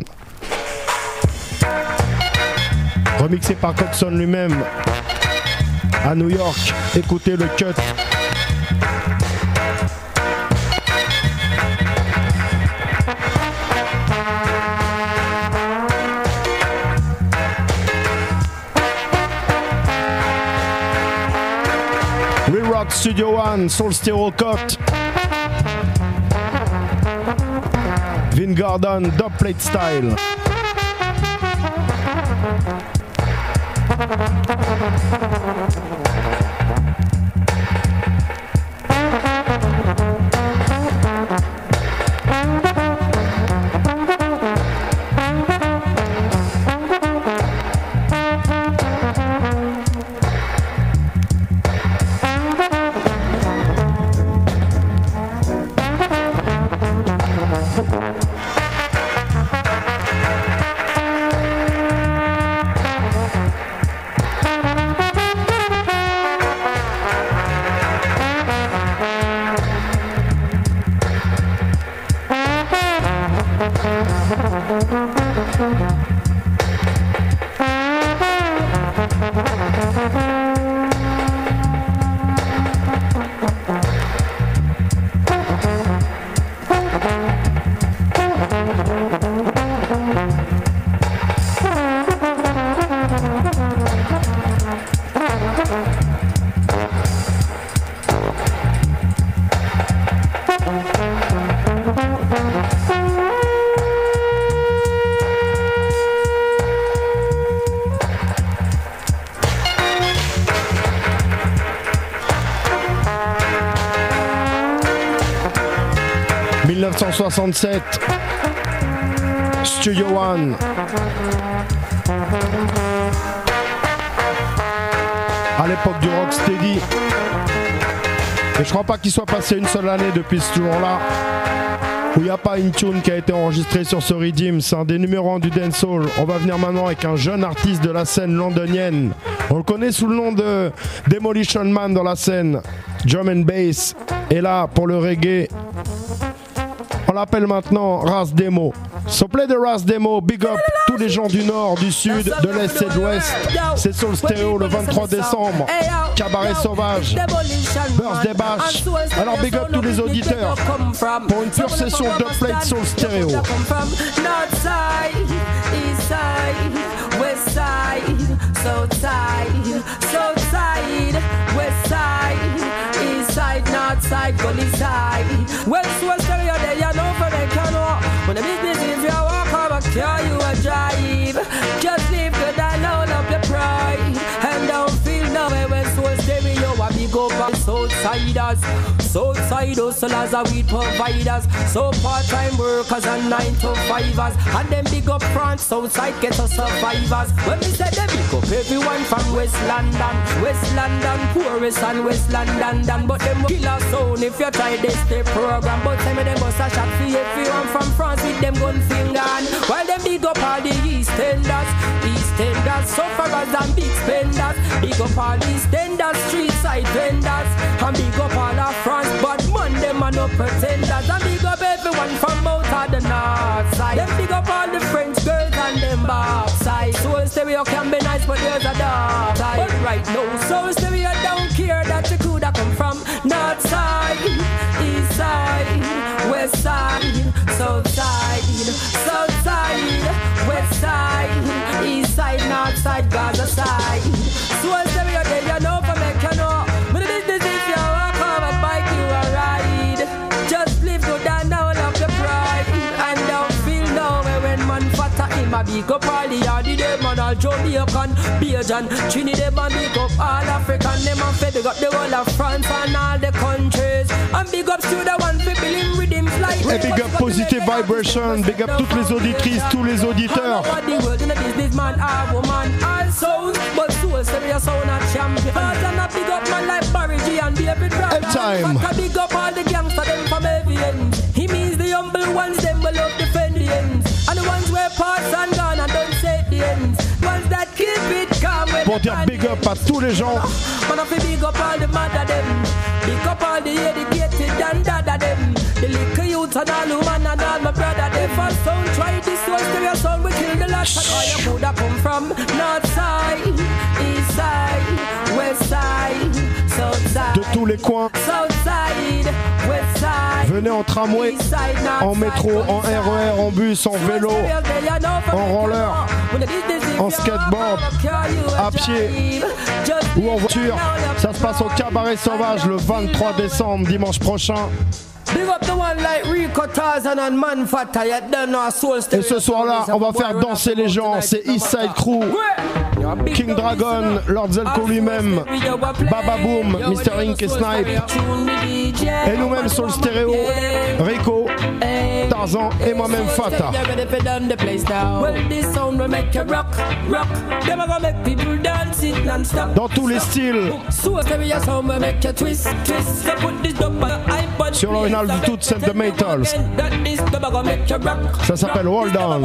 Remixé par Coxon lui-même à New York. Écoutez le cut. Re-Rock Studio One, Soul Stereo Cut. Vin Gordon, dubplate style. « 1967, Studio One. À l'époque du Rocksteady. Et je crois pas qu'il soit passé une seule année depuis ce jour-là où il n'y a pas une tune qui a été enregistrée sur ce Redeem. C'est un des numéros 1 du dancehall. On va venir maintenant avec un jeune artiste de la scène londonienne. On le connaît sous le nom de Demolition Man dans la scène. Drum and Bass. Et là, pour le reggae, on l'appelle maintenant Ras Demo. So play the Ras Demo, big up tous les gens du nord, du sud, de l'est et de l'ouest. C'est Soul Stereo le 23 décembre. Cabaret Sauvage, Birthday Bash. Alors big up tous les auditeurs pour une pure session de Plate Soul Stereo. Northside, gully side. Well, so stereo there, you know for the canoe. When the business if you walk over, car you a drive. Just live good and hold up your pride. And don't feel no way when so stereo a big up on Southsiders. Southside hustlers are weed providers. So part-time workers and 9-to-5ers. And them big up France, Southside get us survivors. When we say them big up everyone from West London. West London, poorest and West London. But them kill a sound if you try this the program. But some of them bust a shot for everyone from France with them gun finger. While them big up all the Eastenders. Eastenders, sufferers and big spenders. Big up all Eastenders, street side vendors. And big up all of France, but man them are no pretenders. And big up everyone from out of the north side. Them big up all the French girls and them back side. Soul Stereo can be nice, but there's a dark side. But right now, Soul Stereo don't care that you coulda come from north side, east side, west side, south side, south side, west side, east side, north side, Gaza side. Soul Stereo, there you know for me, you know. But the business if you walk over bike, you a ride. Just live good and down up the pride. And don't feel no way when man fatter him a big up all the yardy them and all Jamaican, Bajan, Trinidad and big up all African. Them and fed got the whole of France and all the countries. And big up to the one for billing rhythms like. Et big up Positive Vibration, big up toutes les auditrices, tous les auditeurs. The world in a businessman, a woman, all souls, but Soul Stereo sound a champion. And a big up man like Barry G and David Brown. Time. And big up all the gangsters them from every end. He means the humble ones, them will love defend the ends. And the ones where parts and gone and don't say the ends. Ones that keep it calm when pour dire big up à tous les gens. Man, I feel big up all the mother them. Big up all the educated and dada them. The little youth and all woman and all my brother. They first don't try this one stereo sound. We kill the last. All your food that come from north side, east side, west side, south side. De tous les coins. South side, west side. Venez en tramway, en métro, en RER, en bus, en vélo, en roller, en skateboard, à pied ou en voiture. Ça se passe au Cabaret Sauvage le 23 décembre, dimanche prochain. Et ce soir-là, on va faire danser les gens. C'est Eastside Crew, King Dragon, Lord Zelko lui-même, Baba Boom, Mr. Ink et Snipe. Et nous-mêmes sur le stéréo, Rico, Tarzan et moi-même Fata. Dans tous les styles. Sur l'original du tout, c'est The Metals. Ça s'appelle Hold On.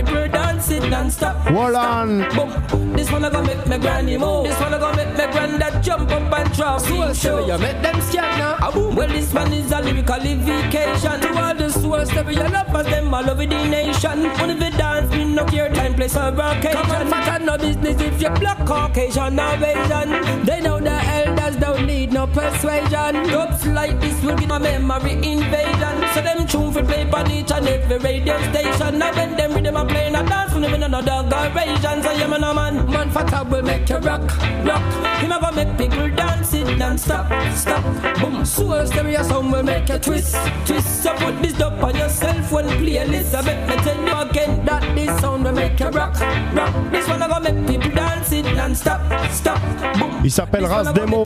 Hold On. This one gonna make me granny move. This one gonna make me granddad jump up and drop. So you make them scared now. Well, this one is a lyrical vacation. To all the souls, every lovers, them all over the nation. Only the dance, me no care time, place or vacation. Come on, matter no business if you black Caucasian or Asian. They know the elders don't need no persuasion. Dubs like this will give a memory invasion. So them tune for play on each and every radio station. I bet them rhythm a playing a dance from them in another garage. So yeah, man. Man Fata will make you rock, rock. Him a go make people dance it and stop, stop. Boom, soul stereo sound will make you twist, twist. So put this up on yourself when playlist. I bet me tell you again that this sound will make you rock, rock. This one a go make people dance it and stop, stop. Boom. Il s'appelle Ras Demo.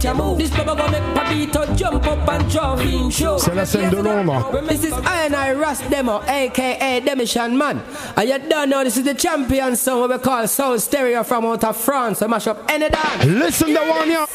C'est la scène de Londres. This is I Ras Demo, aka Demission Man. And you don't know this is the champion song what we call Soul Stereo from out of France. So mash up any dance. Listen the one here.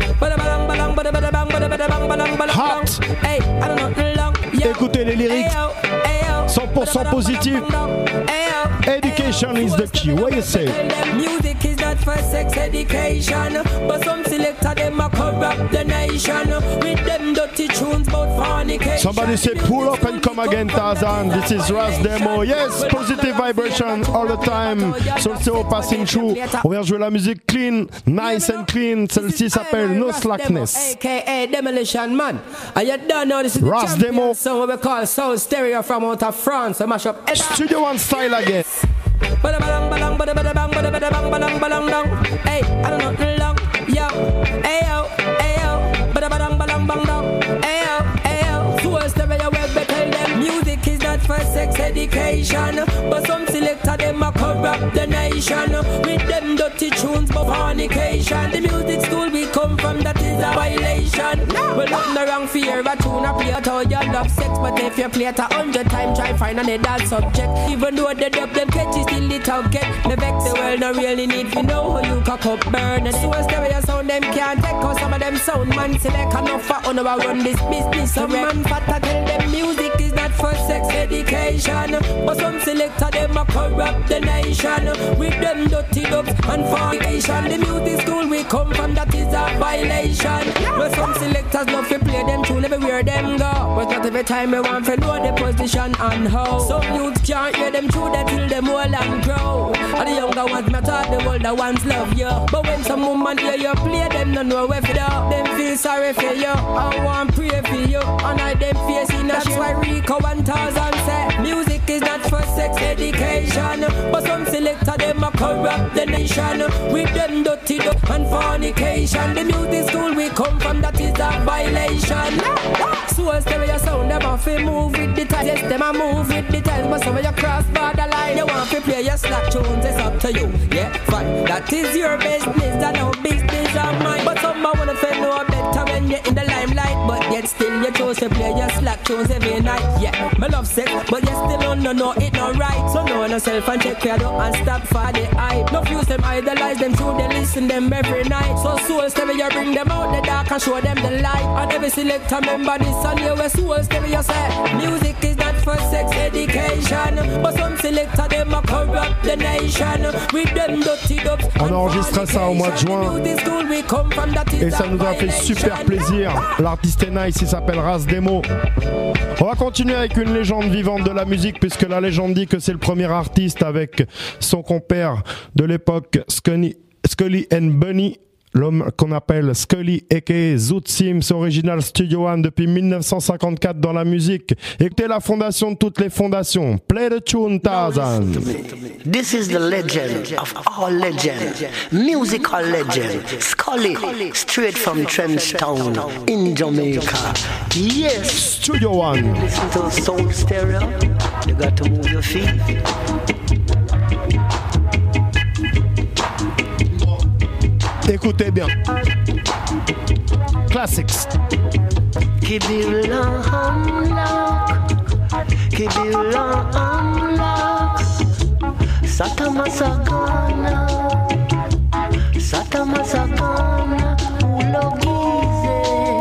Hot. Hey, I don't know long. Écoutez les lyrics. 100% positif. Education is the key. What you say? Music is not for sex education, but some selector them a corrupt the nation with them dirty tunes about fornication. Somebody say pull up and come again, Tarzan. This is Ras Demo. Yes, positive vibration all the time. So passing through. On vient jouer la musique clean, nice and clean. Celle-ci s'appelle No Slackness. AKA Demolition Man. And you don't know this is the Ras Demo. So what we call Soul Stereo from out of France. So mash up Studio One style again. Hey, I don't know long. Yo, ayo, ayo. Ayo, ayo. Soul Stereo web tell them music is not for sex education, but some selector them a corrupt the nation with them dirty tunes but fornication. The music school we come from, that is a violation. Well, nothing wrong for your tune a play at all you love sex, but if you play it 100 times, try find another subject. Even though they dub them catch, you still it out get. Me vex the world no really need to know how you cock up burn. And so stereo sound them can't take, cause some of them sound man select enough for on about run this business. Some man Fata tell them music is not for sex education, but some selector them a corrupt the nation with them dirty dubs and fornication. The music school we come from, that is a violation. But some selectors love to play them tune everywhere them go, but not every time they want to know the position and how. Some youths can't hear them through that till them old and grow. And the younger ones me thought the older ones love you, but when some woman hear you play them don't know where for them. Them feel sorry for you, I want pray for you, and I them face in. That's why Rico 1000 say music is not for sex education, but some selector them a corrupt the nation with them dirty dub and fornication. The music school we come from, that is a violation. Soul Stereo sound them off to move with the times. Yes, them a move with the times, but some of you cross borderline. You want to play your slack tunes, it's up to you. Yeah, fine, that is your business, that no business of mine. But some wanna feel no better when you're in the limelight, but yet still you chose to play your slack tunes every night. Yeah, me love sex, but you still don't know it not right. So know yourself and check your door and stop for the hype. No fuse them, idolize them, true, they listen them every night. So soul stereo, bring them out the dark and show them the light. And every selector member this on you, where soul stereo say music is not for sex education, but some selector them a corrupt the nation with them dirty dubs. On a enregistré ça au mois de juin et ça nous a fait super plaisir. L'artiste est nice, il s'appelle Ras Demo. On va continuer avec une légende vivante de la musique, puisque la légende dit que c'est le premier artiste avec son compère de l'époque, Scully and Bunny, l'homme qu'on appelle Scully aka Zoot Sims, original Studio One depuis 1954 dans la musique. Écoutez la fondation de toutes les fondations. Play the tune, Tarzan. This is the legend of all legends, musical legend, Scully, straight from Trenchtown in Jamaica. Yes, Studio One. Listen to Soul Stereo. You got to move your feet. Écoutez bien. Classics. Kibila unlock, Kibila unlock, Satamasakana, Satamasakana, Ulogize,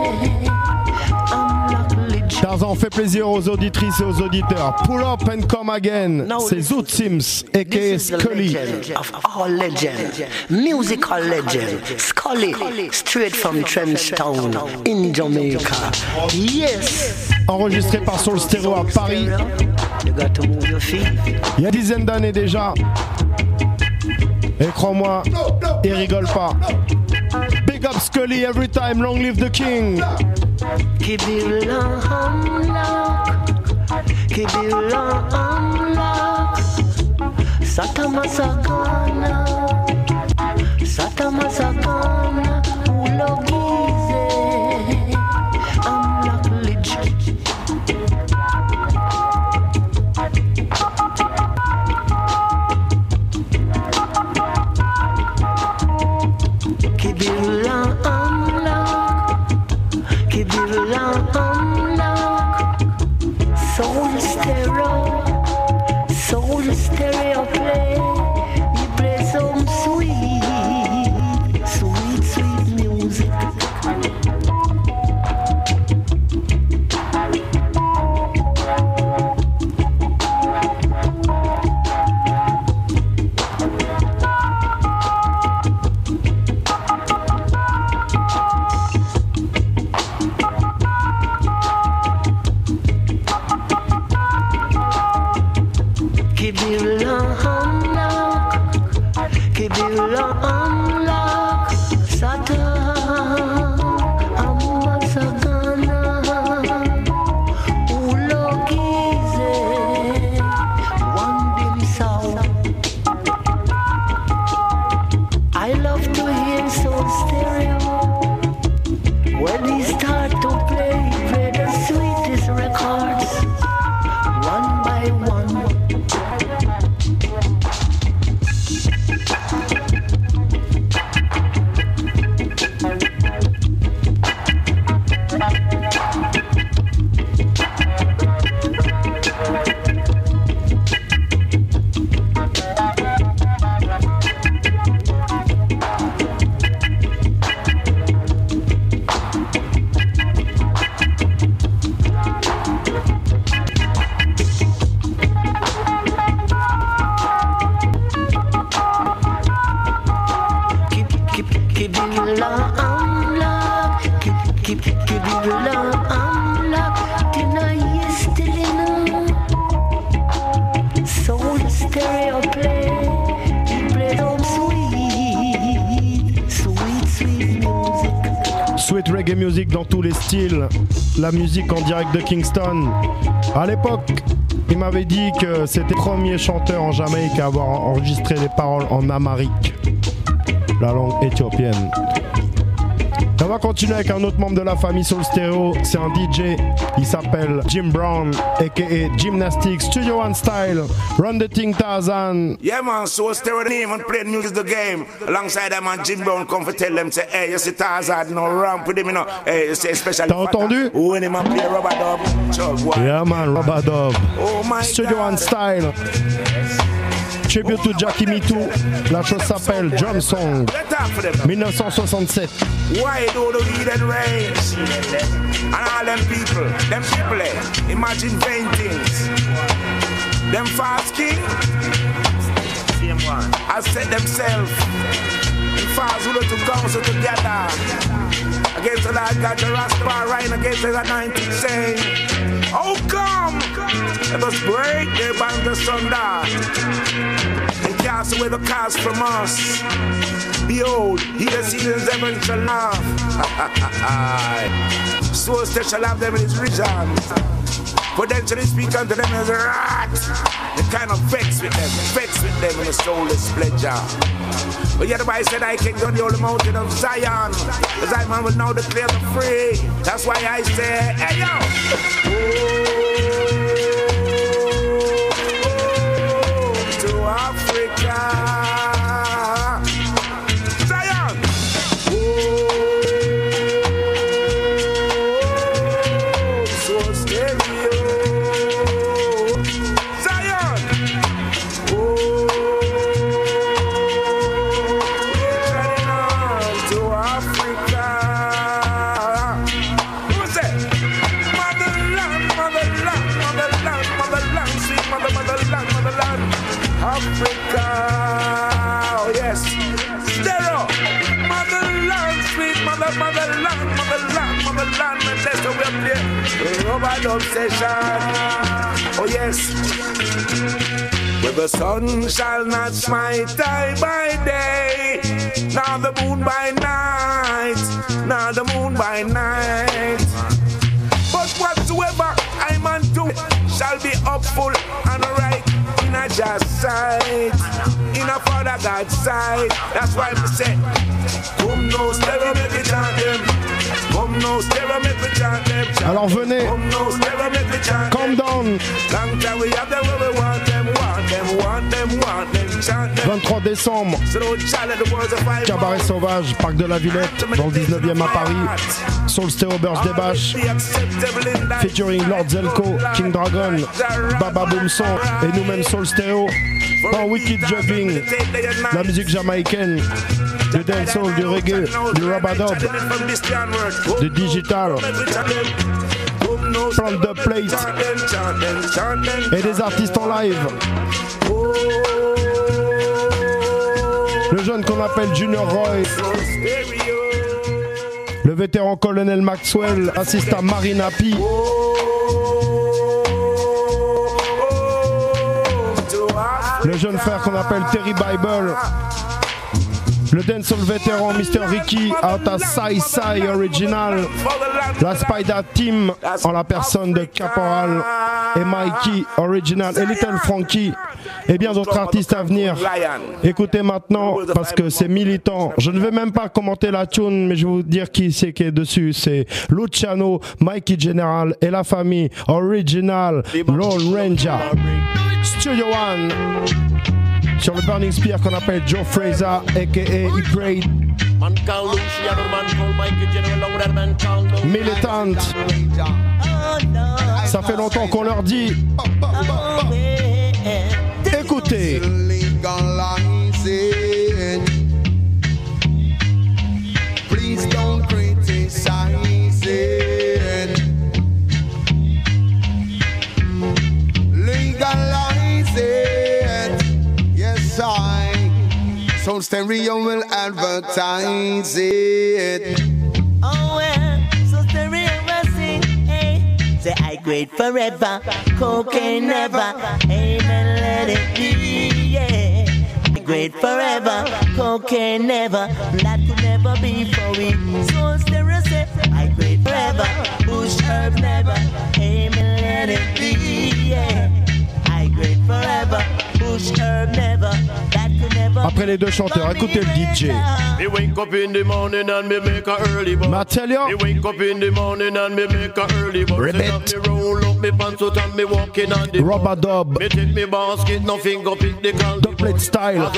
Tarzan fait plaisir aux auditrices et aux auditeurs. Pull up and come again. C'est Zoot Sims, aka Scully. Of all legends, musical legend, Scully, straight from Trenchtown in Jamaica. Yes. Enregistré par Soul Stereo à Paris. Il y a dizaines d'années déjà. Et crois-moi, il rigole pas. Big up Scully every time, long live the king. Kibila unlock, Kibila unlock, Satamasakana, Satamasakana, Ulogize, unlock legit. Kibila unlock, Kibila unlock, Soul Stereo, Soul Stereo play. You play some sweet, sweet, sweet music. Kibila unlock, Kibila unlock, Sata, Amasagana, Ulogize, one dim sound. I love to hear Soul Stereo when he start to play the sweetest records, one by one. Kibila unlock, Kibila unlock, tonight you still in Soul Stereo play, he play some sweet, sweet, sweet music. Sweet reggae music dans tous les styles. La musique en direct de Kingston. À l'époque, il m'avait dit que c'était le premier chanteur en Jamaïque à avoir enregistré les paroles en amharique, la langue éthiopienne. On va continuer avec un autre membre de la famille Soul Stereo. C'est un DJ. Il s'appelle Jim Brown, aka Gymnastics, Studio One Style. Run the thing, Tarzan. Yeah, man, Soul Stereo didn't even play music the game. Alongside that man, Jim Brown come for tell them, say, hey, you see Tarzan, no ramp with him, you know. Hey, you see especially. T'as entendu? When him a play rubber dub. Yeah, man, rubber dub. Oh my Studio God. One Style. Tribute to Jackie Me Too. La chose s'appelle Drum Song 1967. Why do the weed and rage? And all them people, imagine vain things. Them fast king, I set themselves in fast ruler to council together against the Lord God, the Rastafari, against the 19th saying, oh come, let us break their bands asunder and cast away the cast from us. Behold, he that sees his heaven shall laugh. So shall have them in his region. Potentially speak unto them as a rat. They kind of vex with them in a soulless pleasure. But yet the Bible said I can go on the holy mountain of Zion, as I man will now declare them free. That's why I say, hey yo! Oh, to Africa. Obsession. Oh yes, where the sun shall not smite I by day, nor the moon by night, nor the moon by night. But whatsoever I man do shall be upful and right in a just sight, in a Father God's sight. That's why I say, come no stereo make me chant them. Alors venez, calm down. 23 décembre, Cabaret Sauvage, Parc de la Villette, dans le 19e à Paris. Soul Stereo Birthday Bash, featuring Lord Zelko, King Dragon, Baba Boomson et nous-mêmes Soul Stereo. Par Wicked Juggling, la musique jamaïcaine, du dancehall, du reggae, du rubber-dub, du digital, plein de plates et des artistes en live. Le jeune qu'on appelle Junior Roy, le vétéran colonel Maxwell assiste à Marina P. Le jeune frère qu'on appelle Terry Bible. Le dancehall vétéran Mr. Ricky out à Sai Sai Original. La Spider Team en la personne de Caporal et Mikey Original et Little Frankie et bien d'autres artistes à venir. Écoutez maintenant parce que c'est militant. Je ne vais même pas commenter la tune mais je vais vous dire qui c'est qui est dessus. C'est Luciano, Mikey General et la famille Original Lone Ranger. Studio One sur le Burning Spear qu'on appelle Joe Fraser aka E-Prade. Militante. Ça fait longtemps qu'on leur dit. Écoutez. Please don't criticize it. Legalize it. Yes, Soul Stereo will advertise it. Oh well, Soul Stereo will sing, hey. Say I grade forever, cocaine never. Amen, let it be, yeah. I grade forever, cocaine never. That could never be for we. Soul Stereo say I grade forever, bush herb never. Amen, let it be, yeah. I grade forever, bush herb never. That could never. Après les deux chanteurs. Écoutez le DJ. Me wake up in the morning and me make a early bus. Marcelio. Me wake up in the morning and me make a early bus. Ribbit. Me roll up me pants out and me walking on the Rubber dub. Me take me basket, nothing go pick the cal. Dubplate style.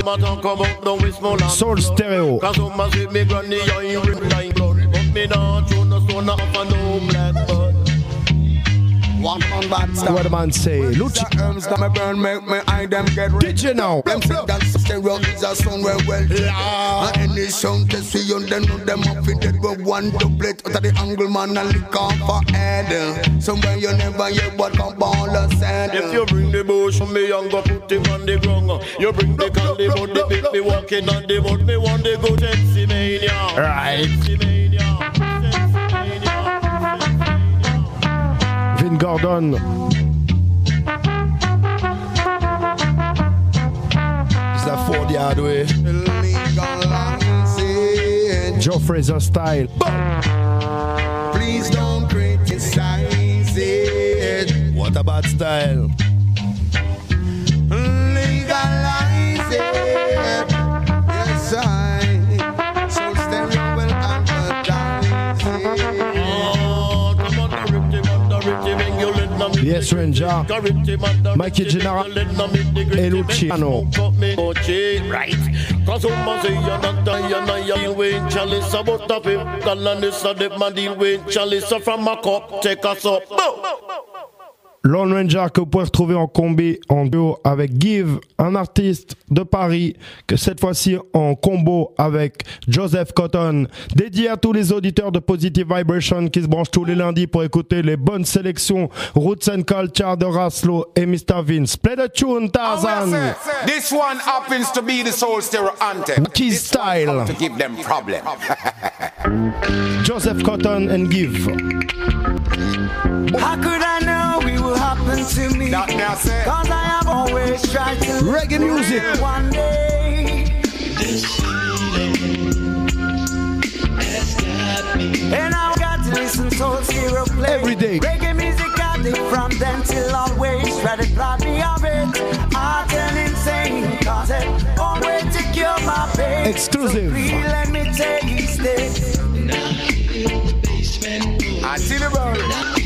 Soul stereo. Cause woman say me granny I rip like blood. But me not throw no stone off and no black bud. One man bad stuff. What the man say? Lucci. Herbs that me burn make me eye them get red. DJ now. Them think that stereo is a sound well. And any sound test we on them know them up in dead. But one doublet out of the angle man and lick off for head. Somewhere you never hear what come ball or sand. If you bring the bush from me and go put him on the ground. You bring the candy but the big me walking on the boat. Me want to go Tennessee Mania. Right. Vin Gordon. Is that 40 hard way? Joe Fraser style. Please don't criticize it. What about style? Legalize it. Yes, Soul Stereo will advertise it. Yes, Ranger, Mikey General, et Luciano. Right. Cause woman say you're not dying, you ain't chalice about the him. Galantis of the man deal with chalice from a cup, take us up. Lone Ranger que vous pouvez retrouver en combi, en duo avec Give, un artiste de Paris, que cette fois-ci en combo avec Joseph Cotton. Dédié à tous les auditeurs de Positive Vibration qui se branchent tous les lundis pour écouter les bonnes sélections Roots and Culture de Raslo et Mr. Vince. Play the tune, Tarzan. This one happens to be the Soul Stereo anthem. Key style. To give them problem. Joseph Cotton and Give. How could I know it will happen to me? Cause I have always tried to reggae music one day. And I've got to listen to Stereo play every day. Reggae music I did from then till always. Try to plot me of it. I turn insane cause it always to cure my pain. Exclusive. So please let me taste it. I see the road.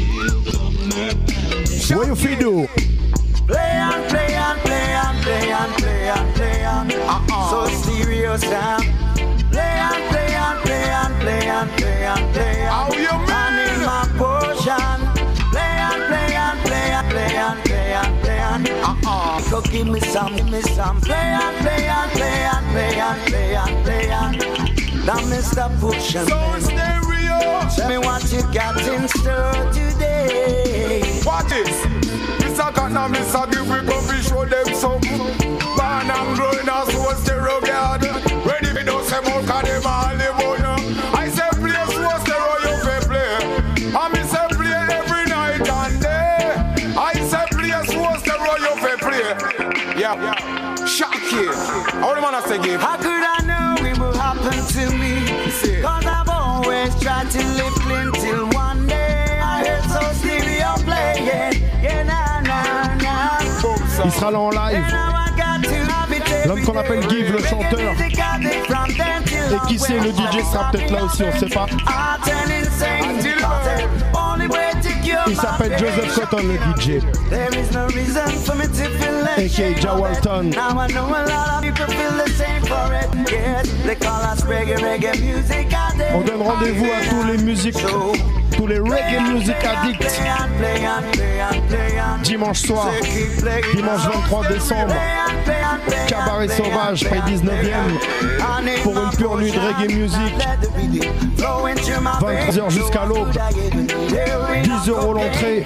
What you feel do? Play on, play on, play on, play on, play on, play on. So stereo sound. Play on, play on, play on, play on, play on, play on. How you mean? And in my portion. Play on, play on, play on, play on, play on, play on. So give me some, give me some. Play on, play on, play on, play on, play on, play on. Now Mr. Pushing. Soul Stereo. Tell me what you got in store today. What is? Mr. Ghana, Mr. Give, we come to show them something. Born and growing as Soul Stereo garden. Ready me don't say more cause them all live on. I say play Soul Stereo you can play. I me say play every night and day. I say play Soul Stereo you can play. Yeah, shock here. How the man I say give? How could I know it will happen to me? Cause I've always tried to live clean till one day I heard Soul Stereo playing. Yeah, nah, nah, nah. Il sera là en live. L'homme qu'on appelle Give, le chanteur. Et qui sait, le DJ sera peut-être là aussi, on sait pas. Il s'appelle Joseph Cotton, le DJ. A.K.A. Jawalton. On donne rendez-vous à tous les musiques, tous les reggae music addicts. Dimanche soir, dimanche 23 décembre, Cabaret Sauvage, près 19e, pour une pure nuit de reggae music. 23h jusqu'à l'aube. 10 € l'entrée.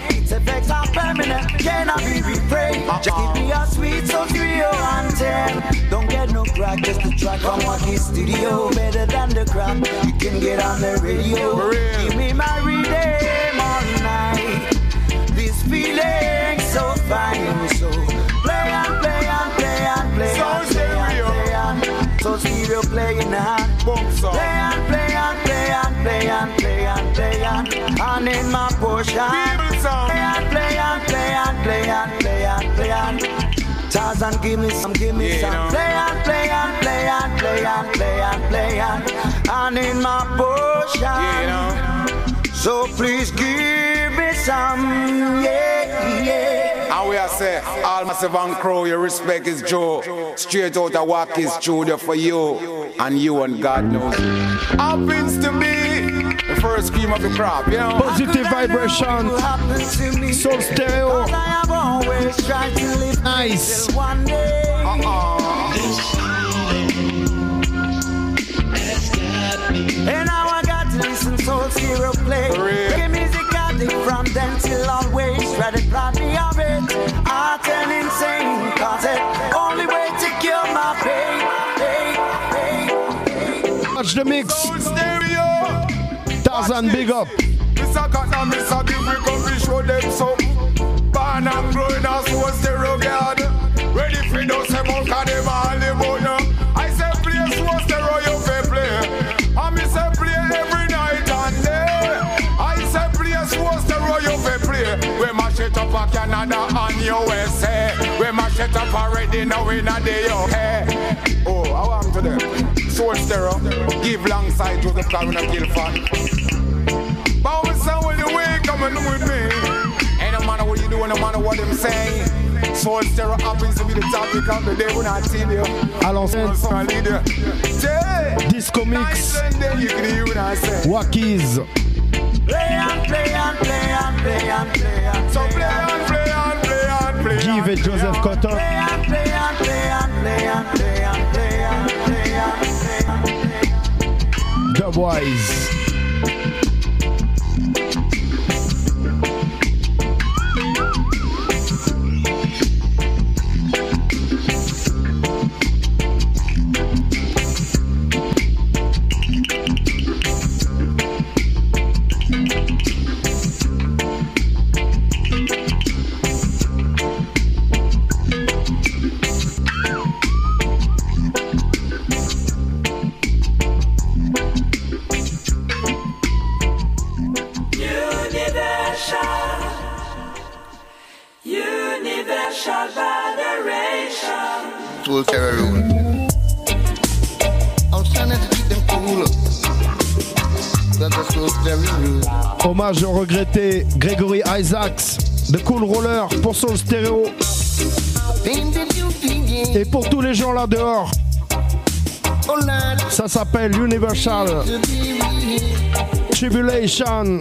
Don't get no crack, just the track from Wacky Studio. Better than the crack, you can get on the radio. Give me my rhythm all night. This feeling so fine, so play on, play on, play on, play on, play on, play on. So stereo playing on. Play on, play on, play on, play on, play on, play on. And in my portion. Play on, play on, play on, play on, play on, play on. Tarzan, give me some. Play on, play on, play on, play on, play on, play on. And in my portion, so please give me some, yeah. And we are say, all Massive and Crow, your respect is Joe. Straight out of Wacky Studio for you and God knows. Happens to be the first cream of the crop, you know. Positive vibration. Soul Stereo. Nice. And now I got to listen Soul Stereo play. Reggae music addict from then till always. Try to plot me of it. I turn insane. Cause it only way to cure my pain. Watch the mix. Tarzan, big up. Mr. Cotton, Mr. Big, we come to show them some. Born and growing as Soul Stereo God. Ready for those about cause them all the bono. I say play Soul Stereo, you fair play. I me say play every night and day. I say play Soul Stereo, you fair play. We mash it up for Canada and USA. We mash it up already now in a day, okay? Oh, I want to them. Soul Stereo, give long side to the car when I kill fun. But we say when you wake coming with me. Ain't no matter what you do, no matter what them saying. Soul Stereo happens to be the topic of the day when I tell you. À l'ancienne. Disco Mix. Wackies. Play on, play on, play on, play on, play on. So play on, play on, play on, play on. Give et Joseph Cotton. Play on, play on, play on, play on, play on, play on, play on, play on. Dubwise. Soul Stereo rule. I'm trying to keep them cool. That's the Soul Stereo rule. Hommage au regretté Gregory Isaacs de Cool Roller pour Soul Stereo. Et pour tous les gens là dehors, ça s'appelle Universal Tribulation.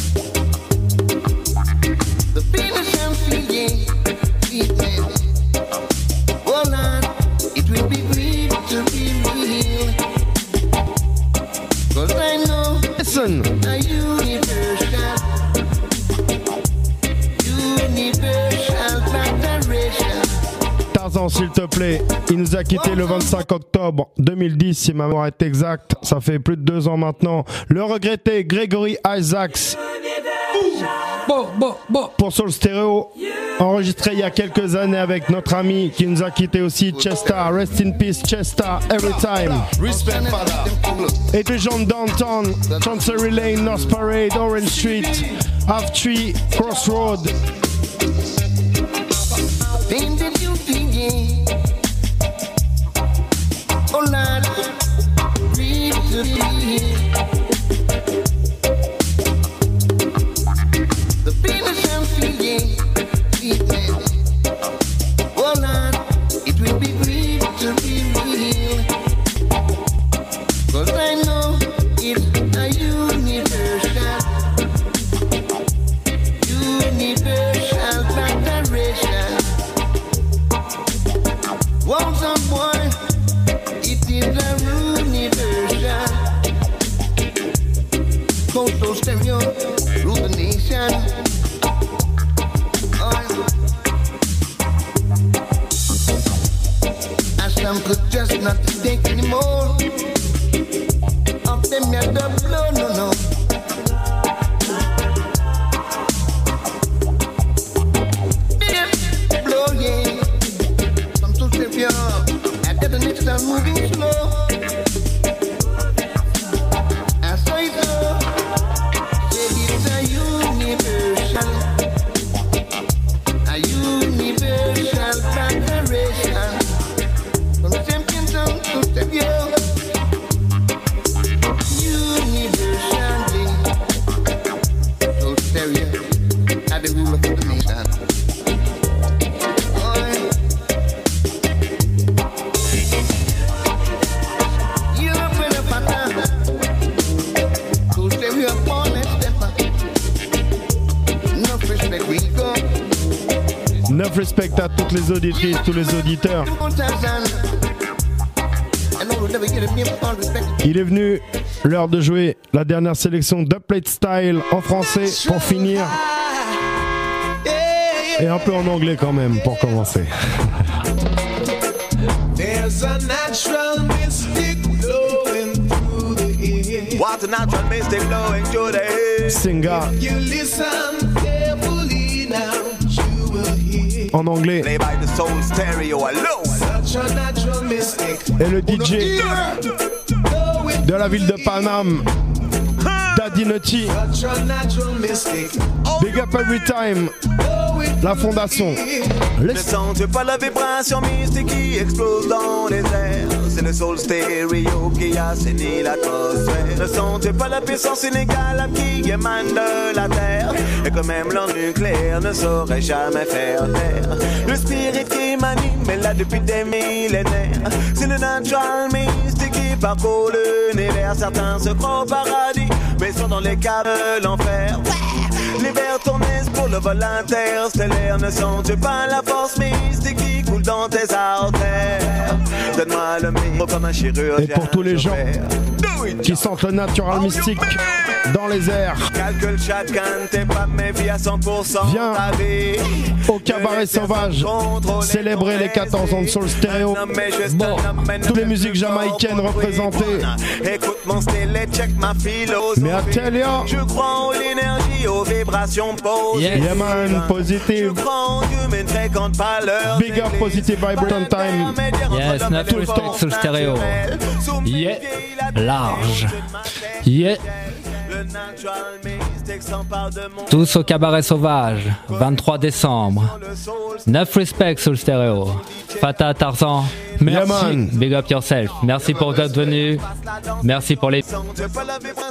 Listen. Tarzan, s'il te plaît, il nous a quitté le 25 octobre 2010, si ma mémoire est exacte. Ça fait plus de 2 ans maintenant. Le regretté Gregory Isaacs. Pour Soul Stereo, enregistré il y a quelques années avec notre ami qui nous a quitté aussi, Chesta. Rest in peace, Chesta, every time. Et puis John Downtown, Chancery Lane, North Parade, Orange Street, Half Tree, Crossroad. Universal stereo. At the rule of the nation. Neuf respect à toutes les auditrices, tous les auditeurs. Il est venu l'heure de jouer la dernière sélection d'Upplate Style en français pour finir. Et un peu en anglais quand même pour commencer. There's a natural mystic blowing through the air. What a natural mystic blowing through the air. Singa. If you listen carefully now, you will hear. En anglais. Play by the soul stereo alone. Such a natural mystic. Et le DJ de la ville de Paname, Daddy Nutty. Such a natural mystic. Big up every time. La fondation. Ne sens-tu pas la vibration mystique qui explose dans les airs? C'est le soul stéréo qui assainit l'atmosphère. Ne sens-tu pas la puissance inégalable qui émane de la terre? Et que même l'ordre nucléaire ne saurait jamais faire taire. Le spirit qui m'anime est là depuis des millénaires. C'est le natural mystique qui parcourt l'univers. Certains se croient au paradis, mais sont dans les caves de l'enfer. L'hiver tourne pour le vol interstellaire. Ne sens-tu pas la force mystique qui coule dans tes artères? Donne-moi le micro comme un chirurgien. Et pour tous les gens qui sentent le natural mystique dans les airs, calcule chacun tes pas, mais vie à 100%. Viens au Cabaret Sauvage célébrer les 14 ans de Soul Stereo. Bon, toutes les musiques jamaïcaines représentées. Écoute mon style et check ma philosophie. Mais Atelia, je crois en l'énergie, aux vibrations positives. Yeah man, positive. Je crois en Dieu, mais ne fréquente pas leur Big up positive vibration time. Yes, neuf respect Soul Stereo. Yeah, large. Yeah. Tous au Cabaret Sauvage, 23 décembre. 9 respect Soul Stereo. Fata Tarzan, merci. Yeah, Big up yourself. Merci pour votre venue. Merci pour les...